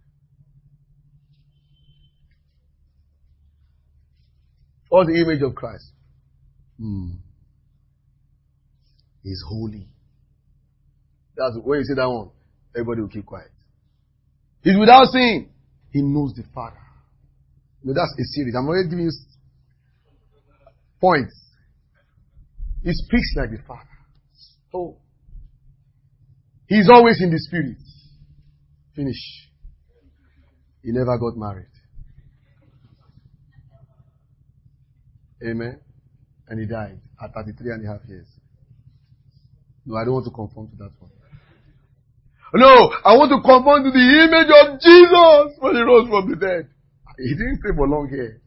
What's the image of Christ? He's holy. That's when you say that one, everybody will keep quiet. He's without sin. He knows the Father. That's a series. I'm already giving you points. He speaks like the Father. So, he's always in the Spirit. Finish. He never got married. Amen. And he died at 33 and a half years. No, I don't want to conform to that one. No, I want to conform to the image of Jesus when he rose from the dead. He didn't stay for long here.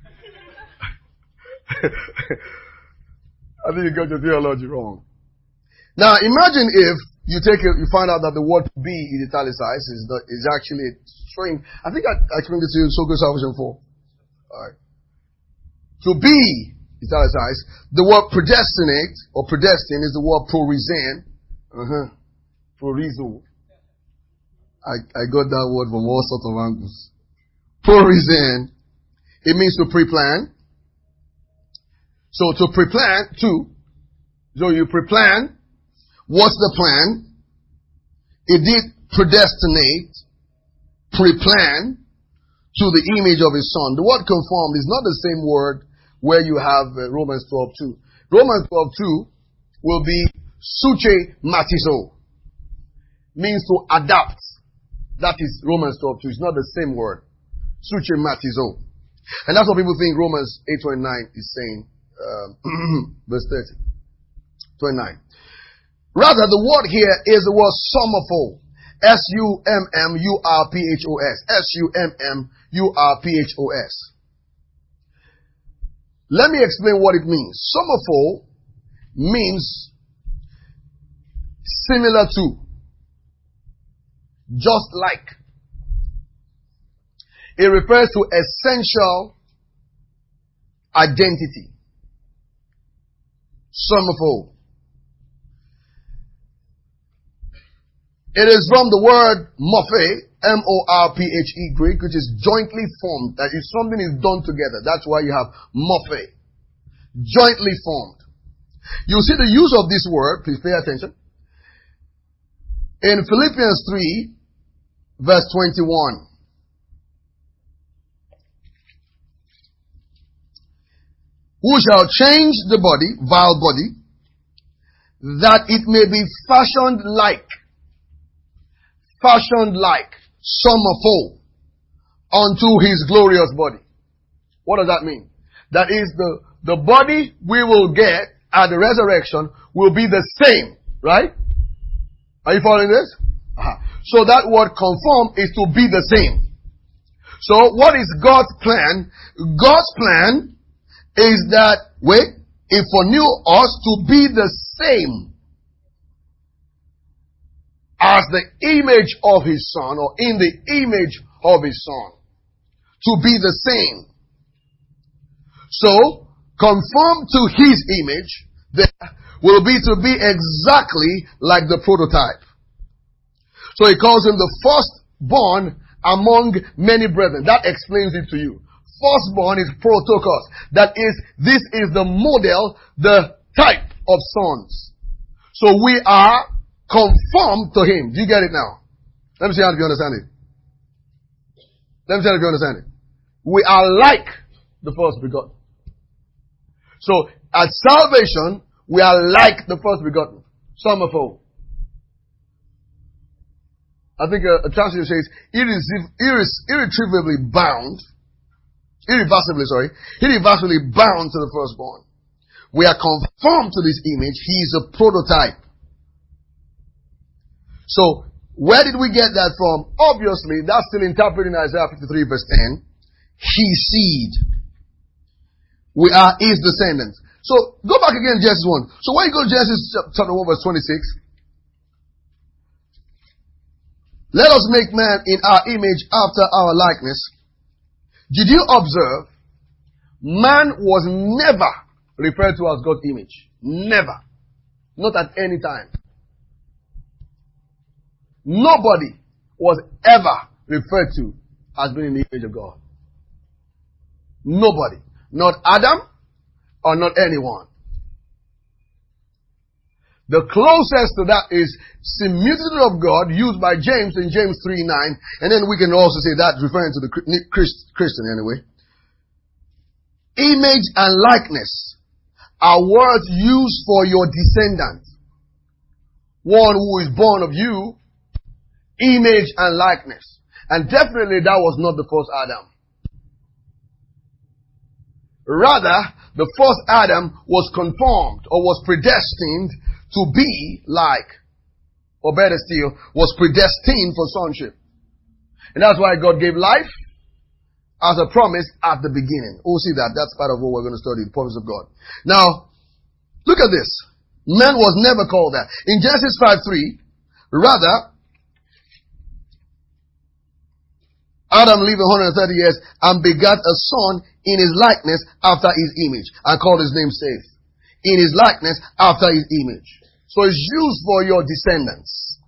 I think you got your theology wrong. Now, imagine if you find out that the word "be" is italicized, is actually a string. I think I explained this to you in So Good Salvation 4. Alright. To be italicized, the word predestinate or predestine is the word prorizan. Prorizo. I got that word from all sorts of angles. Prorizan. It means to pre-plan. So to pre-plan, so you pre-plan. What's the plan? It did predestinate, pre-plan to the image of his Son. The word conformed is not the same word where you have Romans 12:2. Romans 12:2 will be suche matizo. Means to adapt. That is Romans 12:2. It's not the same word. Suche matizo. And that's what people think Romans 8:29 is saying. Verse 30. 29. Rather, the word here is the word summerful. S-U-M-M-U-R-P-H-O-S. S-U-M-M-U-R-P-H-O-S. Let me explain what it means. Summerful means similar to, just like. It refers to essential identity. Summerful. It is from the word morphe, M-O-R-P-H-E Greek, which is jointly formed. That if something is done together, that's why you have morphe. Jointly formed. You see the use of this word, please pay attention. In Philippians 3, verse 21. Who shall change the body, vile body, that it may be fashioned like, summerful, unto his glorious body. What does that mean? That is the body we will get at the resurrection will be the same. Right? Are you following this? So that word conform is to be the same. So what is God's plan? God's plan is that, if for us to be the same as the image of His Son, or in the image of His Son. To be the same. So, conform to His image, there will be to be exactly like the prototype. So He calls Him the firstborn among many brethren. That explains it to you. Firstborn is protokos. That is, this is the model, the type of sons. So we are conformed to Him. Do you get it now? Let me see how you understand it. Let me see how you understand it. We are like the first begotten. So at salvation, we are like the first begotten. Summerfold. I think a translation says irretrievably bound. Irreversibly bound to the firstborn. We are conformed to this image. He is a prototype. So, where did we get that from? Obviously, that's still interpreted in Isaiah 53 verse 10. His seed. We are His descendants. So, go back again to Genesis 1. So, when you go to Genesis chapter 1 verse 26. Let us make man in our image after our likeness. Did you observe? Man was never referred to as God's image. Never. Not at any time. Nobody was ever referred to as being in the image of God. Nobody. Not Adam or not anyone. The closest to that is similitude of God used by James in James 3:9. And then we can also say that referring to the Christian anyway. Image and likeness are words used for your descendant. One who is born of you. Image and likeness. And definitely that was not the first Adam. Rather, the first Adam was conformed or was predestined to be like, or better still, was predestined for sonship. And that's why God gave life as a promise at the beginning. We'll see that. That's part of what we're going to study, the promise of God. Now, look at this. Man was never called that. In Genesis 5:3, rather, Adam lived 130 years and begat a son in his likeness after his image and called his name Seth. In his likeness after his image. So it's used for your descendants.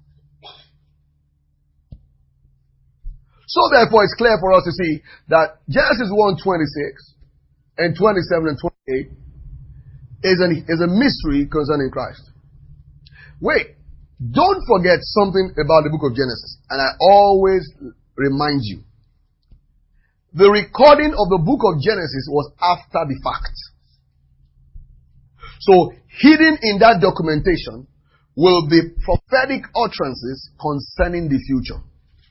So therefore it's clear for us to see that Genesis 1:26 and 27 and 28 is a mystery concerning Christ. Wait, don't forget something about the book of Genesis. And I always remind you. The recording of the book of Genesis was after the fact. So, hidden in that documentation will be prophetic utterances concerning the future.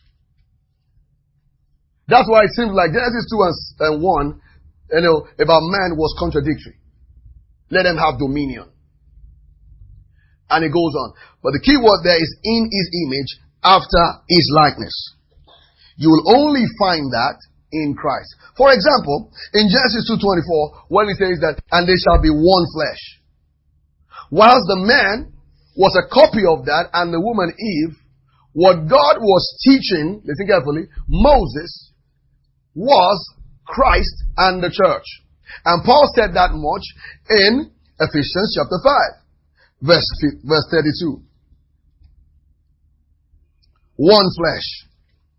That's why it seems like Genesis 2 and 1, about man was contradictory. Let them have dominion. And it goes on. But the key word there is in his image, after his likeness. You will only find that in Christ. For example, in Genesis 2:24, when it says that, and they shall be one flesh. Whilst the man was a copy of that, and the woman Eve, what God was teaching, listen carefully, Moses, was Christ and the church. And Paul said that much in Ephesians chapter 5, verse 32. One flesh.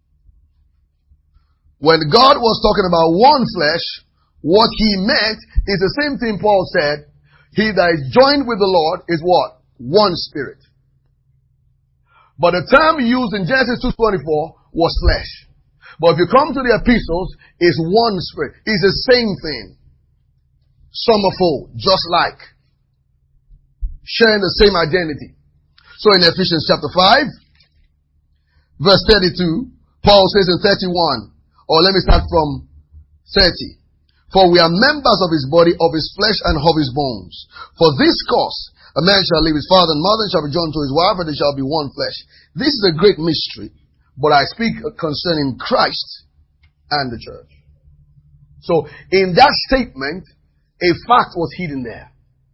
When God was talking about one flesh, what He meant is the same thing Paul said. He that is joined with the Lord is what? One spirit. But the term used in Genesis 2:24 was flesh. But if you come to the epistles, it's one spirit. It's the same thing. Summerfold, just like. Sharing the same identity. So in Ephesians chapter 5, verse 32, Paul says in 31, or let me start from 30. For we are members of his body, of his flesh, and of his bones. For this cause, a man shall leave his father and mother, and shall be joined to his wife, and they shall be one flesh. This is a great mystery, but I speak concerning Christ and the church. So, in that statement, a fact was hidden there.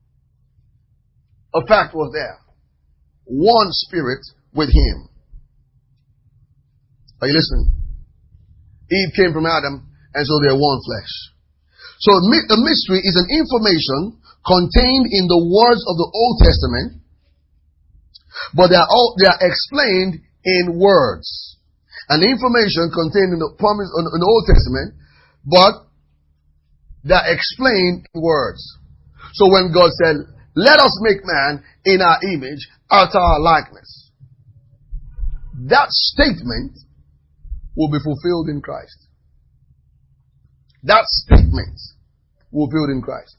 A fact was there. One spirit with him. Are you listening? Eve came from Adam, and so they are one flesh. So a mystery is an information contained in the words of the Old Testament, but they are explained in words. And the information contained in the promise in the Old Testament, but they are explained in words. So when God said, "Let us make man in our image, after our likeness," that statement will be fulfilled in Christ. That statement will be fulfilled in Christ.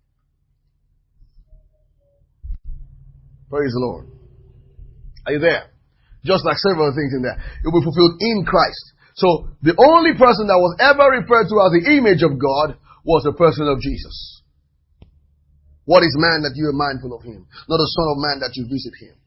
Praise the Lord. Are you there? Just like several things in there. It will be fulfilled in Christ. So the only person that was ever referred to as the image of God was the person of Jesus. What is man that you are mindful of him? Not the Son of Man that you visit him.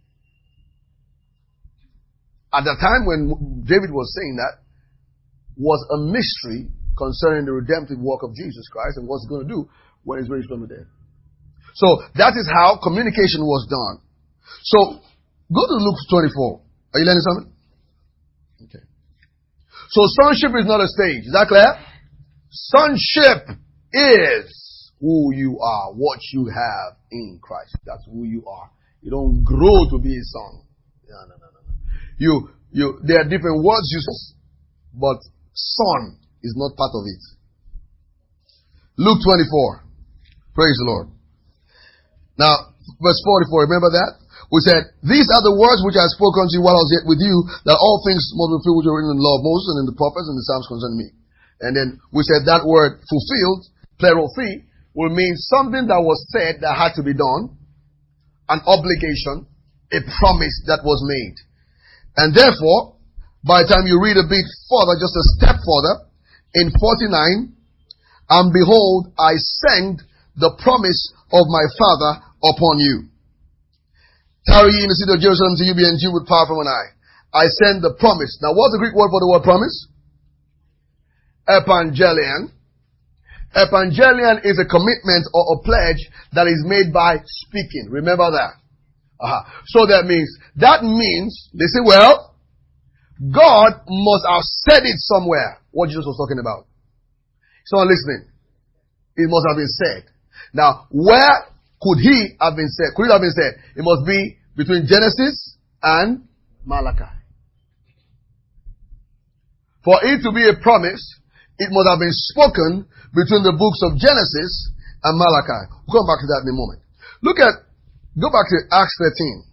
At the time when David was saying that, was a mystery concerning the redemptive work of Jesus Christ and what he's going to do when he's raised from the dead. So that is how communication was done. So go to Luke 24. Are you learning something? Okay. So sonship is not a stage. Is that clear? Sonship is who you are, what you have in Christ. That's who you are. You don't grow to be a son. No. There are different words used, but son is not part of it. Luke 24. Praise the Lord. Now, verse 44, remember that? We said, "These are the words which I spoke unto you while I was yet with you, that all things must be fulfilled which are written in the law of Moses and in the prophets and the Psalms concerning me." And then we said that word fulfilled, plerothe, will mean something that was said that had to be done, an obligation, a promise that was made. And therefore, by the time you read a bit further, just a step further, in 49, "And behold, I send the promise of my Father upon you. Tarry ye in the city of Jerusalem till you be endued with power from on high." I send the promise. Now, what's the Greek word for the word promise? Evangelion. Evangelion is a commitment or a pledge that is made by speaking. Remember that. So that means, they say, well, God must have said it somewhere. What Jesus was talking about. Someone listening. It must have been said. Now, where could he have been said? Could it have been said? It must be between Genesis and Malachi. For it to be a promise, it must have been spoken between the books of Genesis and Malachi. We'll come back to that in a moment. Go back to Acts 13.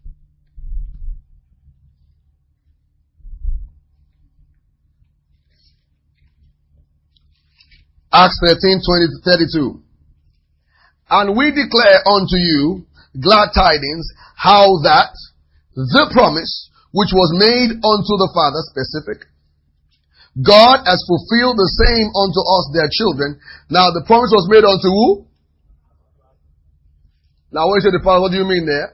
Acts 13, 20 to 32. "And we declare unto you glad tidings, how that the promise which was made unto the father," specific, "God has fulfilled the same unto us their children." Now the promise was made unto who? Now when you say the father, what do you mean there?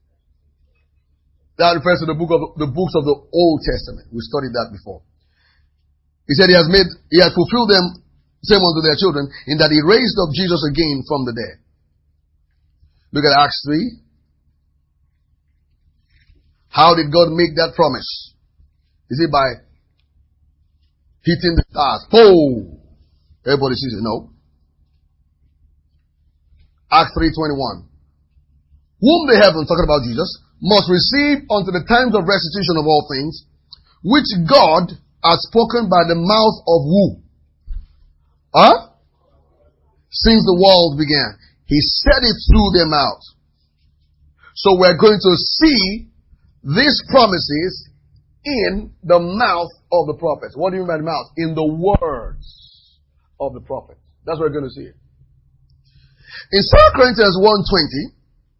That refers to the books of the Old Testament. We studied that before. He said he has fulfilled them same unto their children, in that he raised up Jesus again from the dead. Look at Acts 3. How did God make that promise? Is it by hitting the stars? Oh! Everybody sees it. No. Acts 3:21. "Whom the heavens," talking about Jesus, "must receive unto the times of restitution of all things, which God has spoken by the mouth of who? Since the world began. He said it through their mouth." So we're going to see these promises in the mouth of the prophets. What do you mean by the mouth? In the words of the prophets. That's what we're going to see it. In 2 Corinthians 1:20,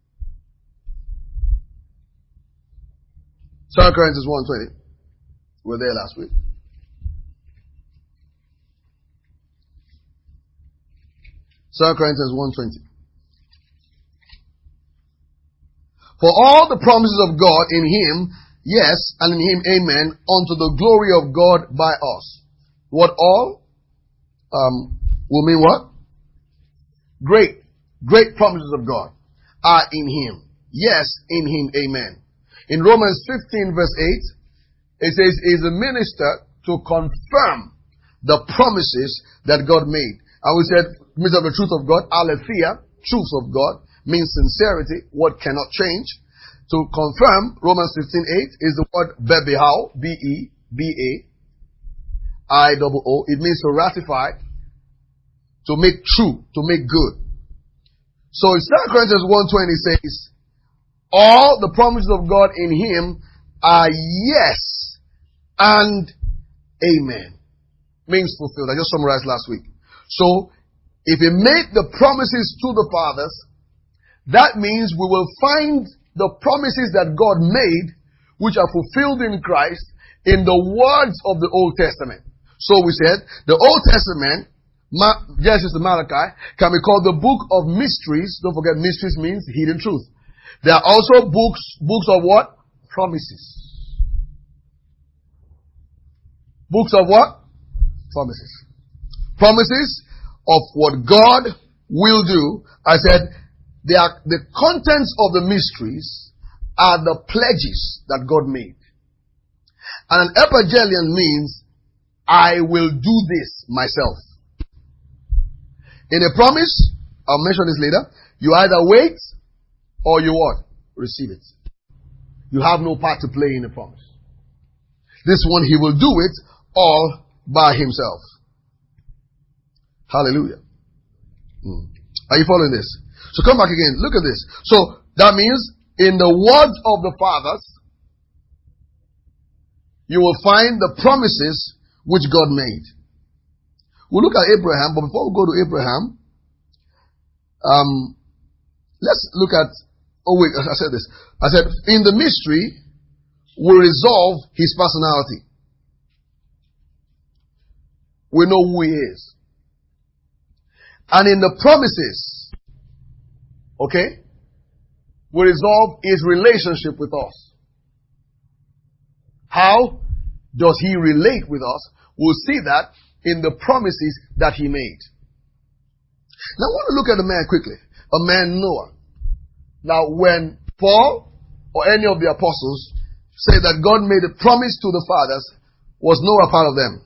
2 Corinthians 1:20, we were there last week. 2 Corinthians 1:20. For all the promises of God in him, yes, and in him, amen, unto the glory of God by us. What all? Will mean what? Great promises of God are in him. Yes, in him, amen. In Romans 15 verse 8, it says, is a minister to confirm the promises that God made. And we said, means of the truth of God, aletheia, truth of God, means sincerity, what cannot change. To confirm, Romans 15:8 is the word bebehao, B-E-B-A-I-O-O. It means to ratify, to make true, to make good. So in 2 Corinthians 1:20 says, all the promises of God in him are yes and amen. Means fulfilled. I just summarized last week. So, if he made the promises to the fathers, that means we will find the promises that God made, which are fulfilled in Christ, in the words of the Old Testament. So we said, the Old Testament, Genesis to Malachi, can be called the book of mysteries. Don't forget, mysteries means hidden truth. There are also books of what? Promises. Books of what? Promises. Promises of what God will do. I said, the contents of the mysteries are the pledges that God made. And an epagelion means, I will do this myself. In a promise, I'll mention this later, you either wait or you what? Receive it. You have no part to play in the promise. This one, he will do it all by himself. Hallelujah. Are you following this? So come back again. Look at this. So that means in the words of the fathers, you will find the promises which God made. We'll look at Abraham, but before we go to Abraham, let's look at, I said this. I said, in the mystery, we resolve his personality. We know who he is. And in the promises, okay, we resolve his relationship with us. How does he relate with us? We'll see that in the promises that he made. Now I want to look at a man quickly. A man, Noah. Now when Paul or any of the apostles say that God made a promise to the fathers, was Noah part of them?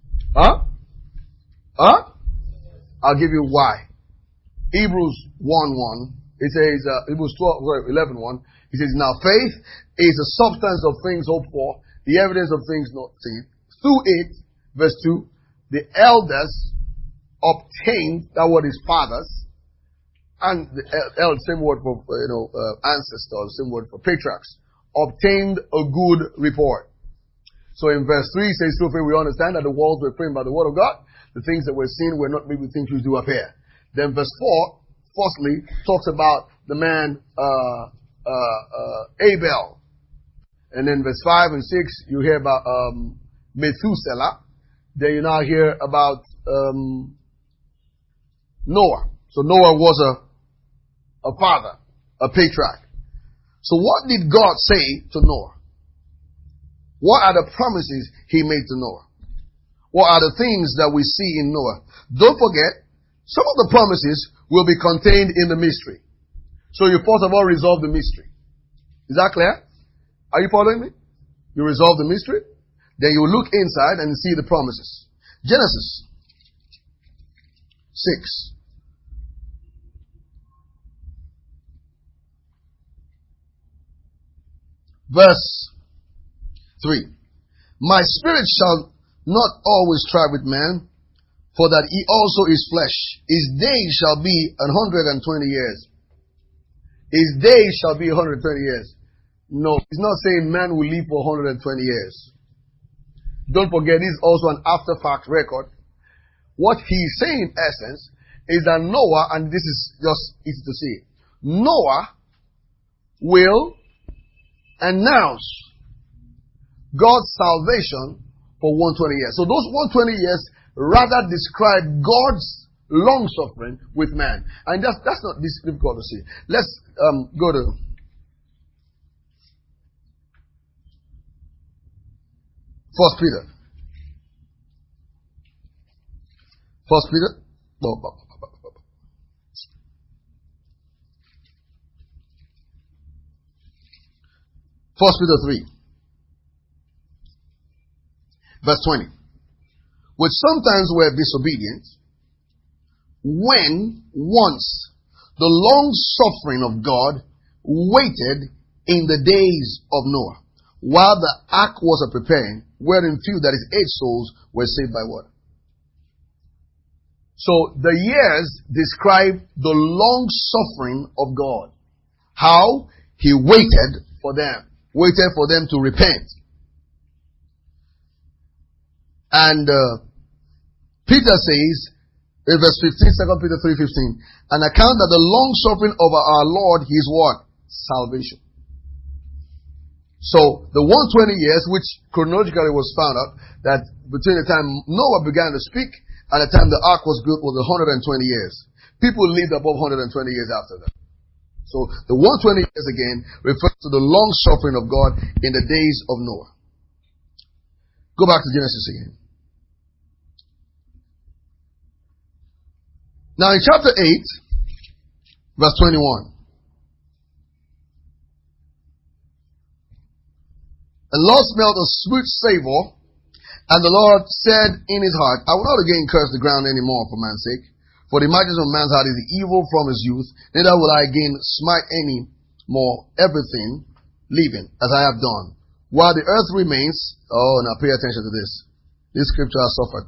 I'll give you why. Hebrews 1:1. It says, Hebrews 11:1. It says, now faith is the substance of things hoped for, the evidence of things not seen. Through it, verse 2, the elders obtained, that word is fathers, and the same word for, ancestors, same word for patriarchs, obtained a good report. So in verse 3 it says, through faith we understand that the worlds were framed by the word of God. The things that were seen were not made with things which do appear. Then verse 4, firstly, talks about the man, Abel. And then verse 5 and 6, you hear about, Methuselah. Then you now hear about, Noah. So Noah was a father, a patriarch. So what did God say to Noah? What are the promises he made to Noah? What are the things that we see in Noah? Don't forget, some of the promises will be contained in the mystery. So you first of all resolve the mystery. Is that clear? Are you following me? You resolve the mystery, then you look inside and see the promises. Genesis 6. Verse 3. My spirit shall not always strive with man, for that he also is flesh. His days shall be 120 years. His days shall be 120 years. No, he's not saying man will live for 120 years. Don't forget, this is also an after-fact record. What he's saying in essence is that Noah, and this is just easy to see, Noah will announce God's salvation for 120 years. So those 120 years rather describe God's long suffering with man. And that's not this difficult to see. Let's go to First Peter. First Peter. First Peter 3, verse 20. Which sometimes were disobedient, when once the long suffering of God waited in the days of Noah, while the ark was a preparing, wherein few, that is 8 souls, were saved by water. So the years describe the long suffering of God. How he waited for them to repent. And Peter says, in verse 15, 2 Peter 3:15, an account that the long suffering of our Lord is what? Salvation. So the 120 years, which chronologically was found out, that between the time Noah began to speak and the time the ark was built was 120 years. People lived above 120 years after that. So the 120 years again refers to the long suffering of God in the days of Noah. Go back to Genesis again. Now in chapter 8, verse 21. The Lord smelled a sweet savor, and the Lord said in his heart, I will not again curse the ground any more for man's sake. For the imagination of man's heart is evil from his youth, neither will I again smite any more everything living, as I have done. While the earth remains, now pay attention to this. This scripture has suffered.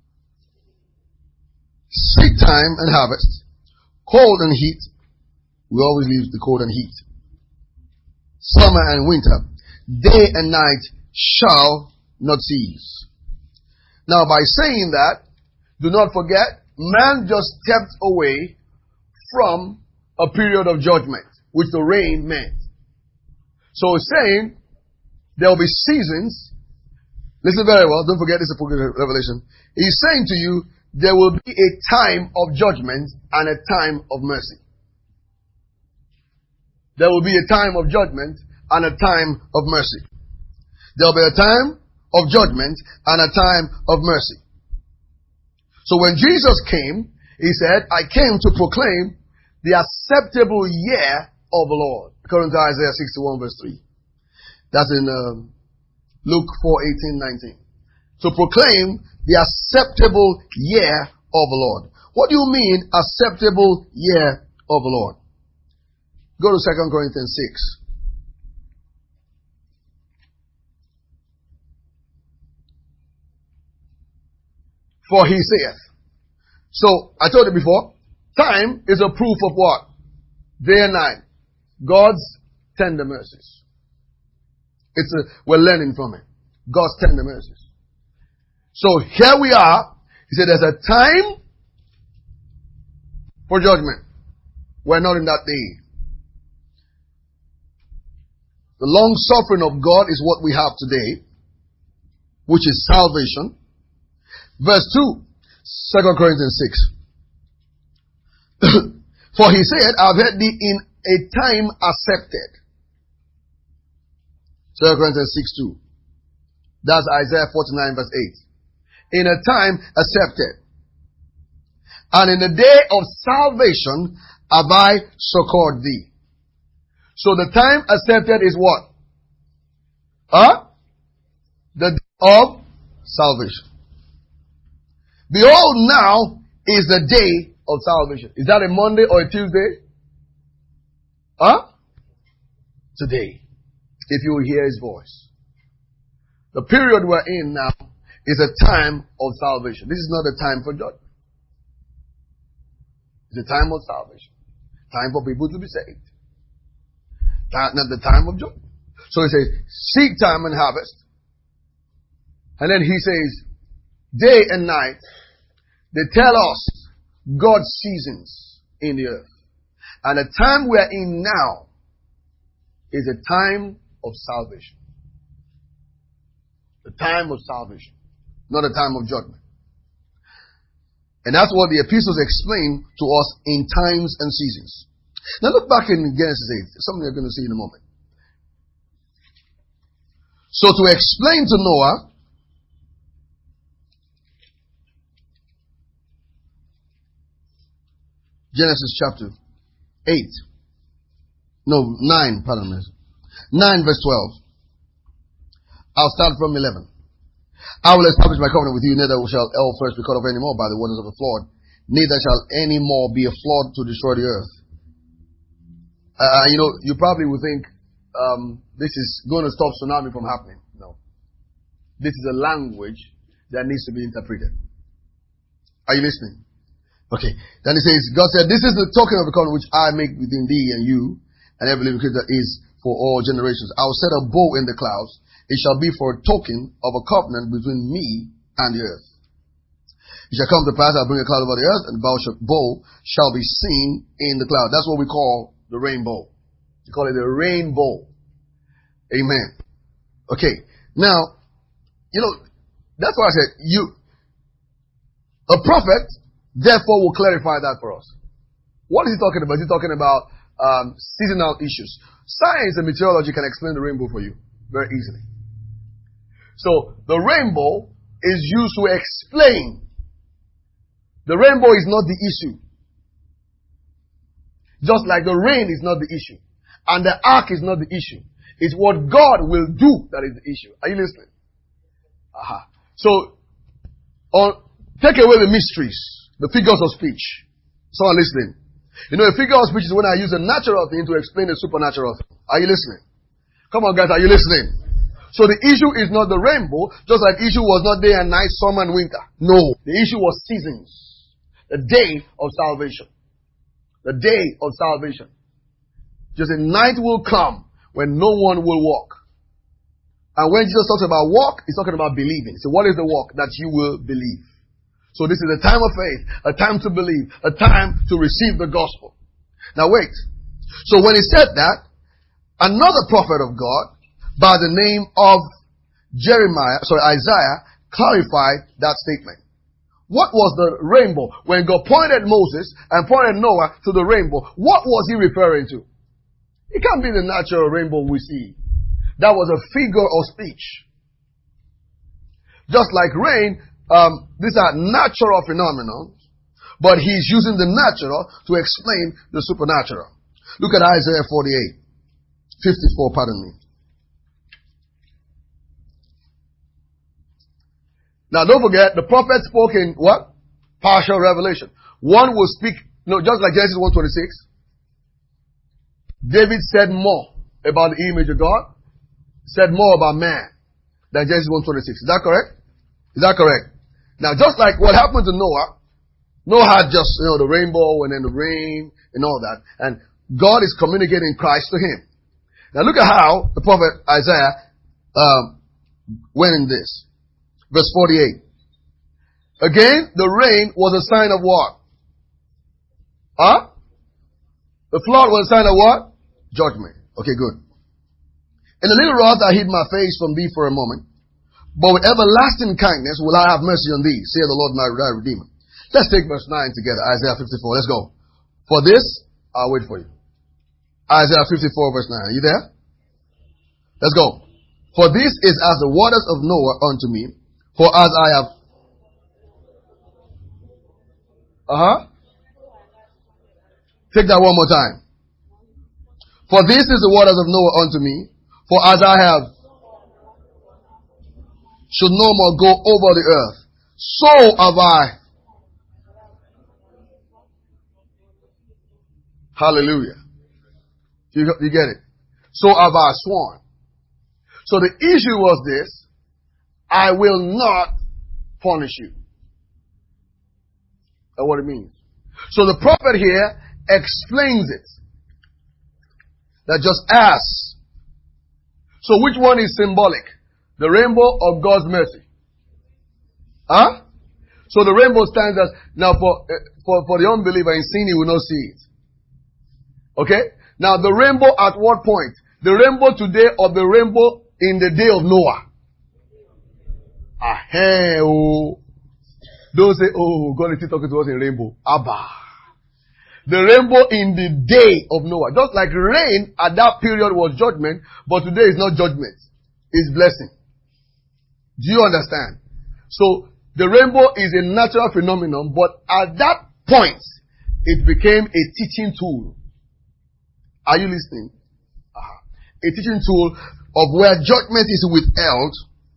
Seed time and harvest, cold and heat. We always leave the cold and heat. Summer and winter, day and night shall not cease. Now by saying that, do not forget, man just stepped away from a period of judgment, which the rain meant. So it's saying there will be seasons. Listen very well. Don't forget this is the book of Revelation. He's saying to you, there will be a time of judgment and a time of mercy. There will be a time of judgment and a time of mercy. There will be a time of judgment and a time of mercy. So when Jesus came, he said, I came to proclaim the acceptable year of the Lord. According to Isaiah 61 verse 3. That's in Luke 4:18-19. To proclaim the acceptable year of the Lord. What do you mean, acceptable year of the Lord? Go to 2 Corinthians 6. For he saith. So, I told you before, time is a proof of what? Day and night. God's tender mercies. We're learning from it. God's tender mercies. So here we are. He said there's a time for judgment. We're not in that day. The long suffering of God is what we have today, which is salvation. Verse 2, 2 Corinthians 6. For he said, I've heard thee in a time accepted. 2 Corinthians 6:2. That's Isaiah 49 verse 8. In a time accepted. And in the day of salvation have I succored thee. So the time accepted is what? The day of salvation. Behold, now is the day of salvation. Is that a Monday or a Tuesday? Today. If you will hear his voice. The period we're in now is a time of salvation. This is not a time for judgment. It's a time of salvation. Time for people to be saved. Not the time of judgment. So he says, seek time and harvest. And then he says, day and night, they tell us God's seasons in the earth. And the time we are in now is a time of salvation. The time of salvation. Not a time of judgment. And that's what the epistles explain to us in times and seasons. Now look back in Genesis 8. Something you're going to see in a moment. So to explain to Noah, Genesis chapter 8. No, 9, pardon me. 9 verse 12. I'll start from 11. I will establish my covenant with you, neither shall all flesh be cut off any more by the waters of a flood, neither shall any more be a flood to destroy the earth. You probably would think, this is going to stop tsunami from happening. No. This is a language that needs to be interpreted. Are you listening? Okay. Then it says, God said, this is the token of the covenant which I make between thee and you, and every living creature that is for all generations. I will set a bow in the clouds. It shall be for a token of a covenant between me and the earth. It shall come to pass, I'll bring a cloud over the earth, and the bow shall be seen in the cloud. That's what we call the rainbow. We call it the rainbow. Amen. Okay. Now, that's why I said, a prophet, therefore, will clarify that for us. What is he talking about? He's talking about seasonal issues. Science and meteorology can explain the rainbow for you very easily. So, the rainbow is used to explain. The rainbow is not the issue. Just like the rain is not the issue. And the ark is not the issue. It's what God will do that is the issue. Are you listening? So, take away the mysteries, the figures of speech. Someone listening? A figure of speech is when I use a natural thing to explain a supernatural thing. Are you listening? Come on, guys, are you listening? So the issue is not the rainbow, just like issue was not day and night, summer and winter. No. The issue was seasons. The day of salvation. The day of salvation. Just a night will come when no one will walk. And when Jesus talks about walk, he's talking about believing. So what is the walk? That you will believe. So this is a time of faith, a time to believe, a time to receive the gospel. Now wait. So when he said that, another prophet of God by the name of Isaiah clarified that statement. What was the rainbow? When God pointed Moses and pointed Noah to the rainbow, what was he referring to? It can't be the natural rainbow we see. That was a figure of speech. Just like rain, these are natural phenomena, but he's using the natural to explain the supernatural. Look at Isaiah 54, pardon me. Now don't forget, the prophet spoke in what? Partial revelation. One will speak, just like Genesis 1:26. David said more about the image of God, said more about man than Genesis 1:26. Is that correct? Is that correct? Now just like what happened to Noah had just, the rainbow and then the rain and all that. And God is communicating Christ to him. Now look at how the prophet Isaiah went in this. Verse 48. Again, the rain was a sign of what? The flood was a sign of what? Judgment. Okay, good. In a little wrath I hid my face from thee for a moment, but with everlasting kindness will I have mercy on thee, saith the Lord my Redeemer. Let's take verse 9 together, Isaiah 54. Let's go. For this, I'll wait for you. Isaiah 54 verse 9. Are you there? Let's go. For this is as the waters of Noah unto me, for as I have... Take that one more time. For this is the waters of Noah unto me, for as I have should no more go over the earth, so have I. Hallelujah. You get it? So have I sworn. So the issue was this: I will not punish you. That's what it means. So the prophet here explains it. That just asks. So which one is symbolic? The rainbow of God's mercy. So the rainbow stands as, now for the unbeliever in sin, he will not see it. Okay? Now the rainbow at what point? The rainbow today or the rainbow in the day of Noah? Don't say, oh, God is still talking to us in rainbow. Abba. The rainbow in the day of Noah. Just like rain at that period was judgment, but today is not judgment. It's blessing. Do you understand? So, the rainbow is a natural phenomenon, but at that point, it became a teaching tool. Are you listening? A teaching tool of where judgment is withheld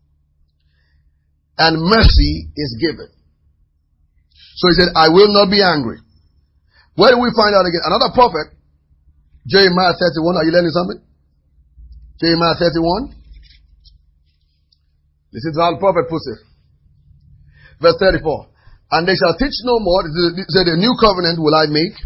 and mercy is given. So he said, I will not be angry. Where do we find out again? Another prophet, Jeremiah 31. Are you learning something? Jeremiah 31. Listen to how the prophet puts it. Verse 34. And they shall teach no more. He said, a new covenant will I make.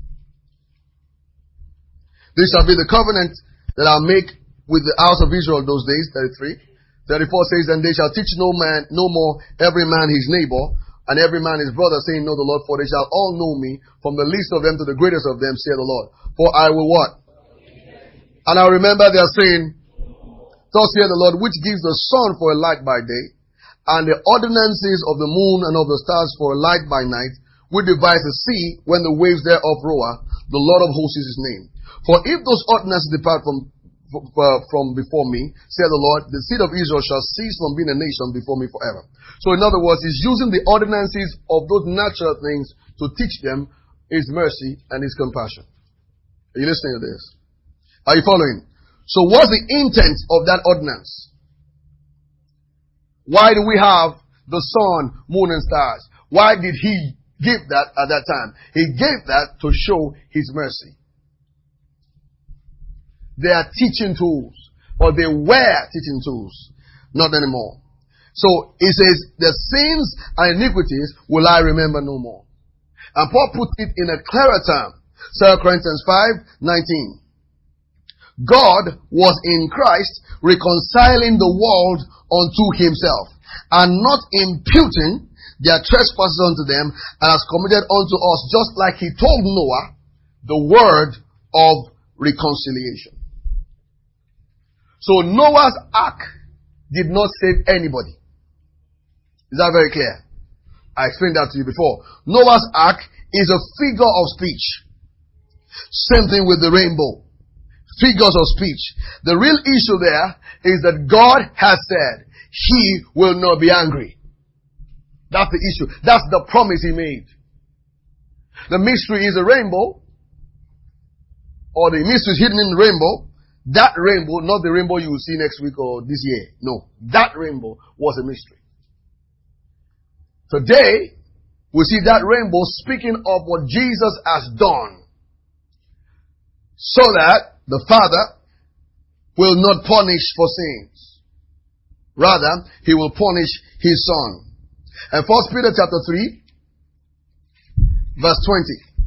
This shall be the covenant that I'll make with the house of Israel those days. 33. 34 says, and they shall teach no more every man his neighbor, and every man his brother, saying, know the Lord, for they shall all know me, from the least of them to the greatest of them, saith the Lord. For I will what? And I remember they are saying, thus saith the Lord, which gives the sun for a light by day, and the ordinances of the moon and of the stars for a light by night, which divide the sea when the waves thereof roar. The Lord of hosts is his name. For if those ordinances depart from before me, saith the Lord, the seed of Israel shall cease from being a nation before me forever. So in other words, he's using the ordinances of those natural things to teach them his mercy and his compassion. Are you listening to this? Are you following? So what's the intent of that ordinance? Why do we have the sun, moon, and stars? Why did he give that at that time? He gave that to show his mercy. They are teaching tools, or they were teaching tools, not anymore. So it says, the sins and iniquities will I remember no more. And Paul put it in a clearer term. 2 Corinthians 5:19. God was in Christ reconciling the world unto himself, and not imputing their trespasses unto them, and has committed unto us, just like he told Noah, the word of reconciliation. So Noah's ark did not save anybody. Is that very clear? I explained that to you before. Noah's ark is a figure of speech. Same thing with the rainbow. Figures of speech. The real issue there is that God has said he will not be angry. That's the issue. That's the promise he made. The mystery is a rainbow, or the mystery is hidden in the rainbow. That rainbow, not the rainbow you will see next week or this year. No. That rainbow was a mystery. Today, we see that rainbow speaking of what Jesus has done, so that the Father will not punish for sins. Rather, he will punish his Son. And 1 Peter chapter 3, verse 20.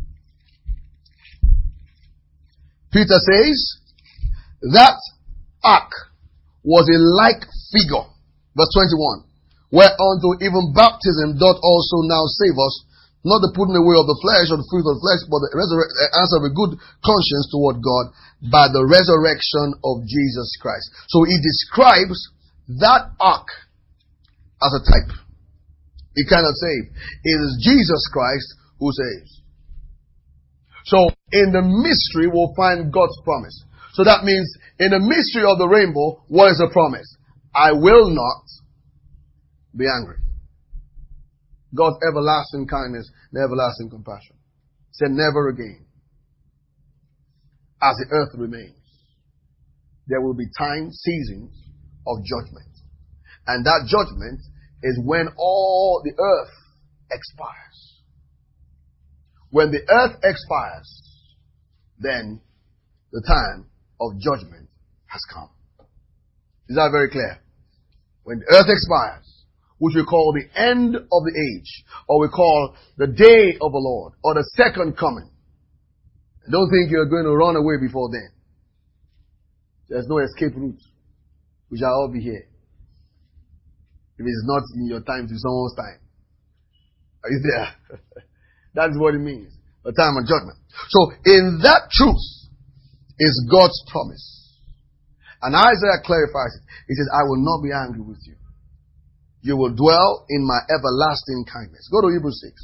Peter says, that ark was a like figure, verse 21, whereunto even baptism doth also now save us, not the putting away of the flesh or the fruit of the flesh, but the answer of a good conscience toward God by the resurrection of Jesus Christ. So he describes that ark as a type. It cannot save. It is Jesus Christ who saves. So in the mystery we'll find God's promise. So that means, in the mystery of the rainbow, what is the promise? I will not be angry. God's everlasting kindness and everlasting compassion. He said, never again. As the earth remains, there will be times, seasons of judgment. And that judgment is when all the earth expires. When the earth expires, then the time of judgment has come. Is that very clear? When the earth expires, which we call the end of the age, or we call the day of the Lord, or the second coming. Don't think you're going to run away before then. There's no escape route. We shall all be here. If it's not in your time, it's someone's time. Are you there? That's what it means. The time of judgment. So, in that truth is God's promise. And Isaiah clarifies it. He says, I will not be angry with you. You will dwell in my everlasting kindness. Go to Hebrews 6.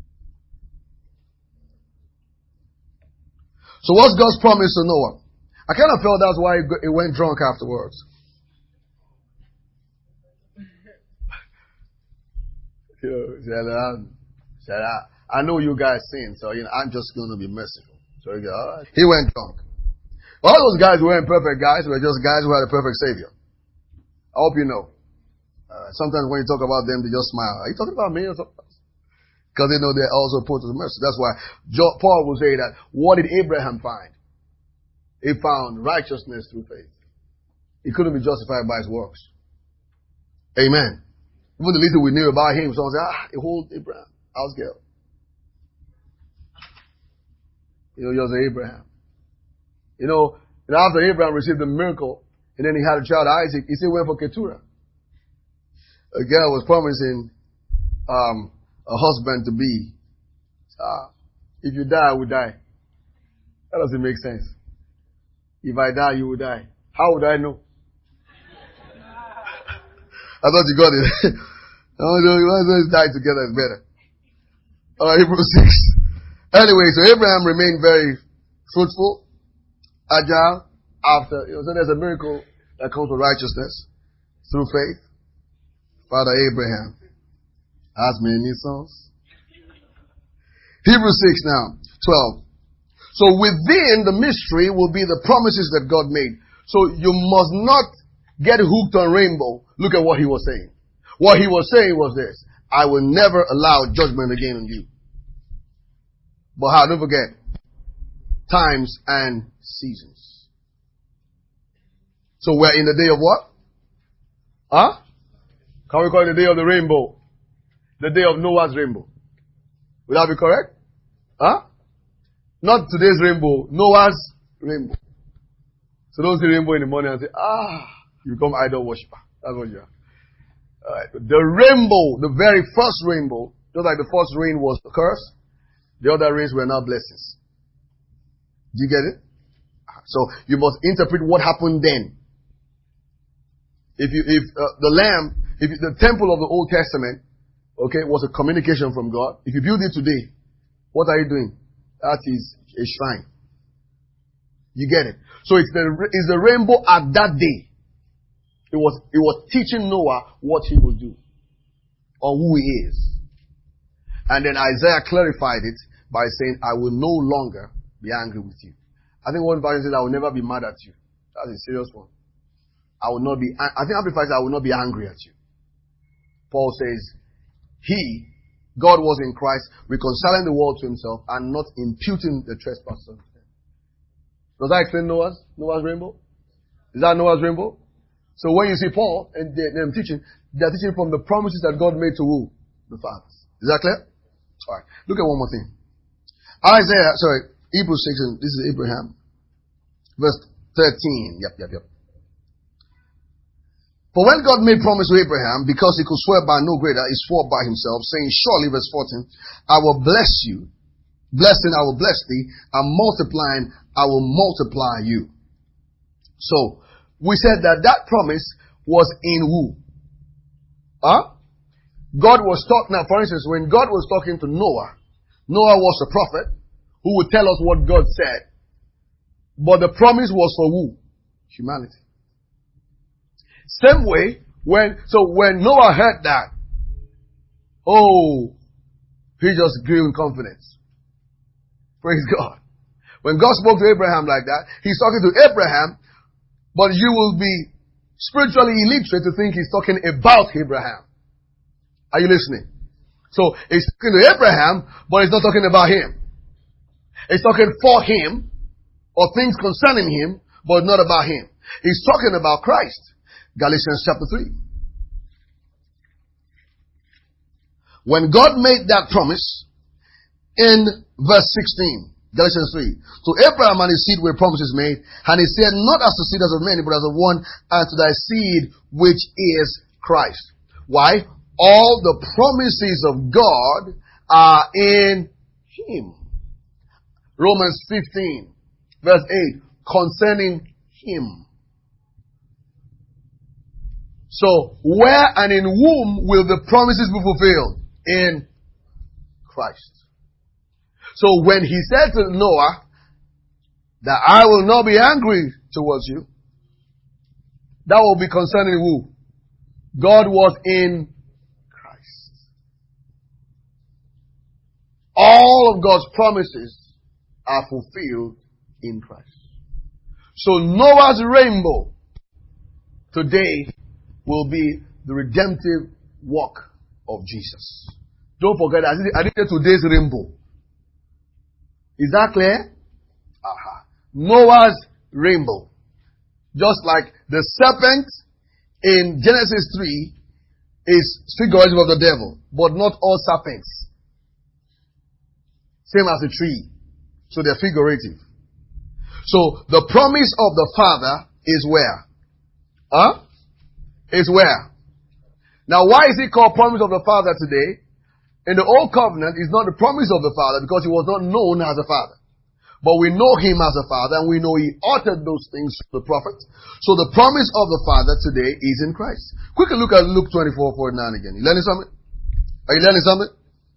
So what's God's promise to Noah? I kind of felt that's why he went drunk afterwards. I know you guys sin, so I'm just going to be merciful. So all right. He went drunk. All those guys weren't perfect guys. Were just guys who had a perfect Savior. I hope you know. Sometimes when you talk about them, they just smile. Are you talking about me or something? Because they know they're also put to the mercy. That's why Paul will say that, what did Abraham find? He found righteousness through faith. He couldn't be justified by his works. Amen. Even the little we knew about him, someone said, behold Abraham, house girl. You're Abraham. After Abraham received the miracle, and then he had a child, Isaac, he still went for Keturah. A girl was promising a husband to be. If you die, I will die. That doesn't make sense. If I die, you will die. How would I know? I thought you got it. Let's die together is better. Alright, Hebrews 6. Anyway, so Abraham remained very fruitful, agile, after, so there's a miracle that comes with righteousness through faith. Father Abraham has many sons. Hebrews 6 now, 12. So within the mystery will be the promises that God made. So you must not get hooked on rainbow. Look at what he was saying. What he was saying was this: I will never allow judgment again on you. But how? Don't forget, times and seasons. So we're in the day of what? Can we call it the day of the rainbow? The day of Noah's rainbow. Would that be correct? Not today's rainbow, Noah's rainbow. So don't see rainbow in the morning and say, you become idol worshiper. That's what you are. Alright. The rainbow, the very first rainbow, just like the first rain was a curse, the other rains were now blessings. Do you get it? So you must interpret what happened then. If the temple of the Old Testament, was a communication from God. If you build it today, what are you doing? That is a shrine. You get it? So it's the rainbow at that day. It was teaching Noah what he will do, or who he is. And then Isaiah clarified it by saying, I will no longer be angry with you. I think one version says, I will never be mad at you. That's a serious one. I think Amplified says, I will not be angry at you. Paul says, God was in Christ, reconciling the world to himself and not imputing the trespasses of them. Does that explain Noah's rainbow? Is that Noah's rainbow? So when you see Paul and them teaching, they're teaching from the promises that God made to who? The fathers. Is that clear? Alright. Look at one more thing. Hebrews 6, and this is Abraham. Verse 13. Yep. For when God made promise to Abraham, because he could swear by no greater, he swore by himself, saying, surely, verse 14, I will bless you. Blessing, I will bless thee, and multiplying, I will multiply you. So, we said that promise was in who? God was talking, now for instance, when God was talking to Noah was a prophet who would tell us what God said. But the promise was for who? Humanity. Same way, when Noah heard that, he just grew in confidence. Praise God. When God spoke to Abraham like that, he's talking to Abraham, but you will be spiritually illiterate to think he's talking about Abraham. Are you listening? So, he's talking to Abraham, but he's not talking about him. He's talking for him, or things concerning him, but not about him. He's talking about Christ. Galatians chapter 3. When God made that promise in verse 16, Galatians 3. To Abraham and his seed were promises made, and he said, not as the seed as of many, but as of one, and to thy seed which is Christ. Why? All the promises of God are in him. Romans 15, verse 8, concerning him. So, where and in whom will the promises be fulfilled? In Christ. So when he said to Noah that I will not be angry towards you, that will be concerning who? God was in Christ. All of God's promises are fulfilled in Christ. So Noah's rainbow today will be the redemptive work of Jesus. Don't forget, I did today's rainbow. Is that clear? Noah's rainbow. Just like the serpent in Genesis 3 is figurative of the devil, but not all serpents. Same as a tree. So they're figurative. So the promise of the Father is where? Is where? Now why is it called promise of the Father today? In the Old Covenant, it's not the promise of the Father because he was not known as a Father. But we know him as a Father and we know he uttered those things to the prophet. So the promise of the Father today is in Christ. Quickly look at Luke 24:49 again. You learning something? Are you learning something?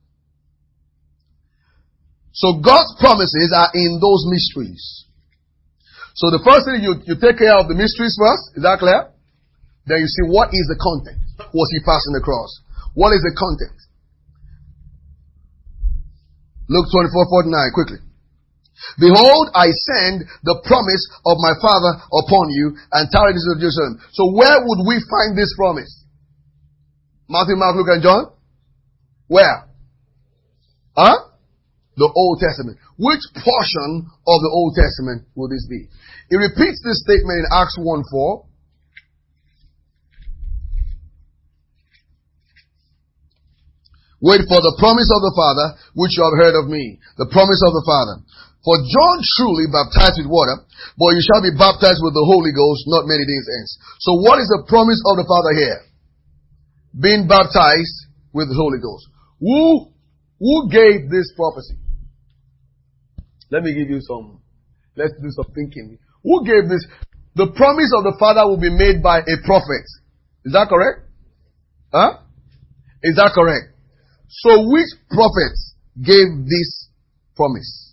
So God's promises are in those mysteries. So the first thing you take care of the mysteries first. Is that clear? Then you see what is the content. Was he passing the cross? What is the content? Luke 24:49, quickly. Behold, I send the promise of my Father upon you and tarry this of Jerusalem. So where would we find this promise? Matthew, Mark, Luke, and John? Where? The Old Testament. Which portion of the Old Testament will this be? He repeats this statement in Acts 1:4. Wait for the promise of the Father, which you have heard of me. The promise of the Father. For John truly baptized with water, but you shall be baptized with the Holy Ghost not many days hence. So what is the promise of the Father here? Being baptized with the Holy Ghost. Who gave this prophecy? Let's do some thinking. Who gave this? The promise of the Father will be made by a prophet. Is that correct? Is that correct? So which prophets gave this promise?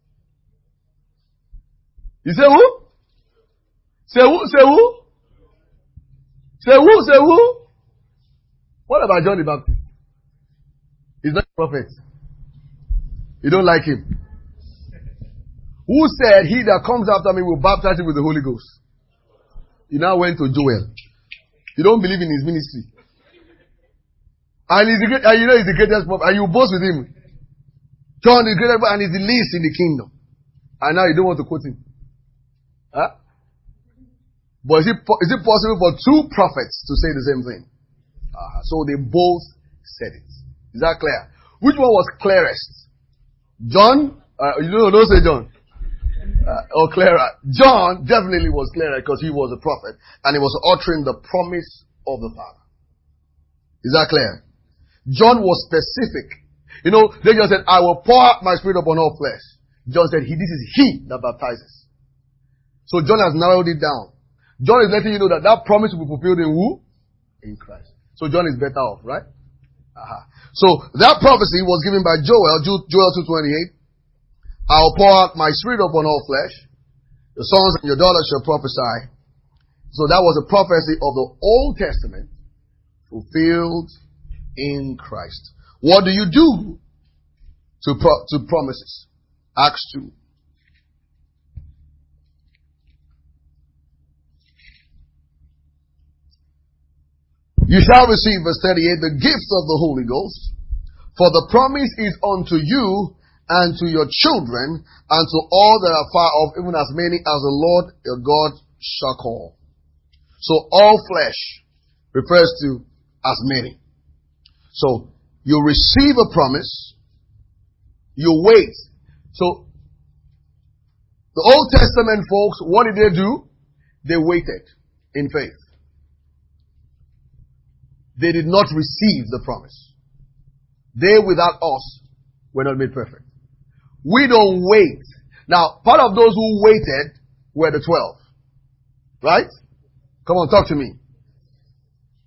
You say who? Say who? Say who? Say who? Say who? What about John the Baptist? He's not a prophet. You don't like him. Who said, he that comes after me will baptize you with the Holy Ghost? He now went to Joel. You don't believe in his ministry. And he's the greatest prophet. And you boast with him. John is the greatest prophet and he's the least in the kingdom. And now you don't want to quote him. But is it possible for two prophets to say the same thing? So they both said it. Is that clear? Which one was clearest? John? Don't say John. Or clearer. John definitely was clearer because he was a prophet and he was uttering the promise of the Father. Is that clear? John was specific. They just said, I will pour out my spirit upon all flesh. John said, this is he that baptizes. So John has narrowed it down. John is letting you know that promise will be fulfilled in who? In Christ. So John is better off, right? So that prophecy was given by Joel 2:28. I'll pour out my spirit upon all flesh. Your sons and your daughters shall prophesy. So that was a prophecy of the Old Testament fulfilled in Christ. What do you do to promises? Acts 2. You shall receive, verse 38, the gift of the Holy Ghost. For the promise is unto you and to your children and to all that are far off, even as many as the Lord your God shall call. So all flesh refers to as many. So you receive a promise, you wait. So the Old Testament folks, what did they do? They waited in faith. They did not receive the promise. They without us were not made perfect. We don't wait. Now, part of those who waited were the 12. Right? Come on, talk to me.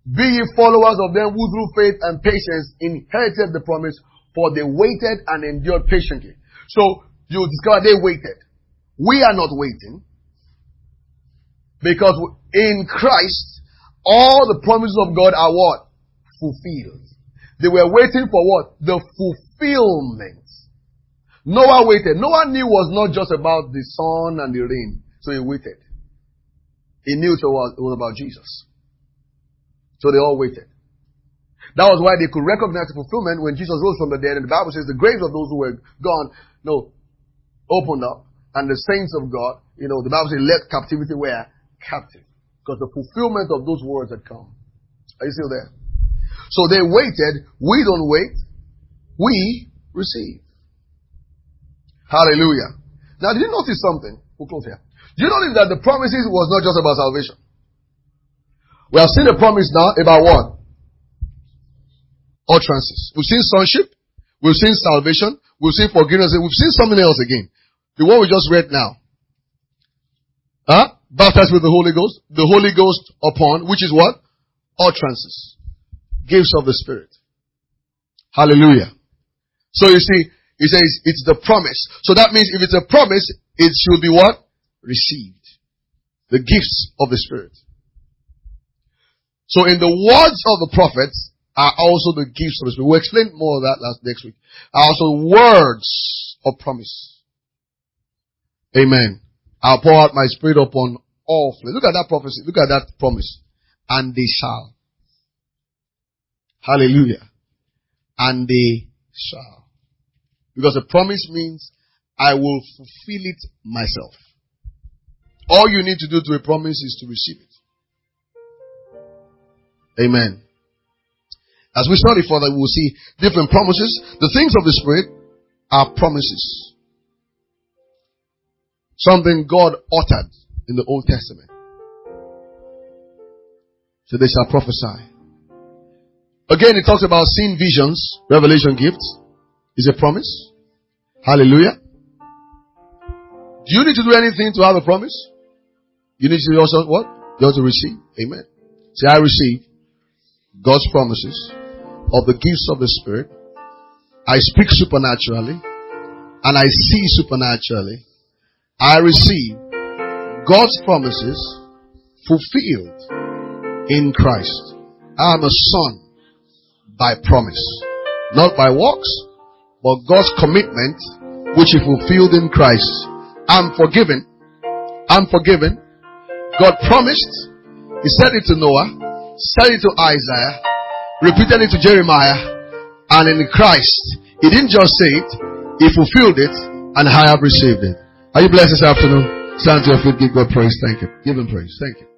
Be ye followers of them who through faith and patience inherited the promise, for they waited and endured patiently. So, you discover they waited. We are not waiting. Because in Christ, all the promises of God are what? Fulfilled. They were waiting for what? The fulfillment. Noah waited. Noah knew it was not just about the sun and the rain. So he waited. He knew it was about Jesus. So they all waited. That was why they could recognize the fulfillment when Jesus rose from the dead. And the Bible says the graves of those who were gone, opened up. And the saints of God, the Bible says let captivity were captive. Because the fulfillment of those words had come. Are you still there? So they waited. We don't wait. We receive. Hallelujah. Now, did you notice something? We'll close here. Do you notice that the promises was not just about salvation? We have seen the promise now about what? Utterances. We've seen sonship. We've seen salvation. We've seen forgiveness. We've seen something else again. The one we just read now. Baptized with the Holy Ghost. The Holy Ghost upon, which is what? Utterances. Gifts of the Spirit. Hallelujah. So you see, he says it's the promise. So that means if it's a promise, it should be what? Received. The gifts of the Spirit. So in the words of the prophets are also the gifts of the Spirit. We'll explain more of that next week. Are also words of promise. Amen. I'll pour out my Spirit upon all flesh. Look at that prophecy. Look at that promise. And they shall. Hallelujah. And they shall. Because a promise means I will fulfill it myself. All you need to do to a promise is to receive it. Amen. As we study further, we will see different promises. The things of the Spirit are promises. Something God uttered in the Old Testament. So they shall prophesy. Again, it talks about seeing visions, revelation gifts. Is a promise. Hallelujah. Do you need to do anything to have a promise? You need to also what? You have to receive. Amen. Say, I receive God's promises of the gifts of the Spirit. I speak supernaturally and I see supernaturally. I receive God's promises fulfilled in Christ. I am a son by promise, not by works, but God's commitment which He fulfilled in Christ. I'm forgiven. I'm forgiven. God promised. He said it to Noah. Said it to Isaiah, repeated it to Jeremiah, and in Christ, He didn't just say it, He fulfilled it, and I have received it. Are you blessed this afternoon? Stand to your feet, give God praise. Thank you. Give Him praise. Thank you.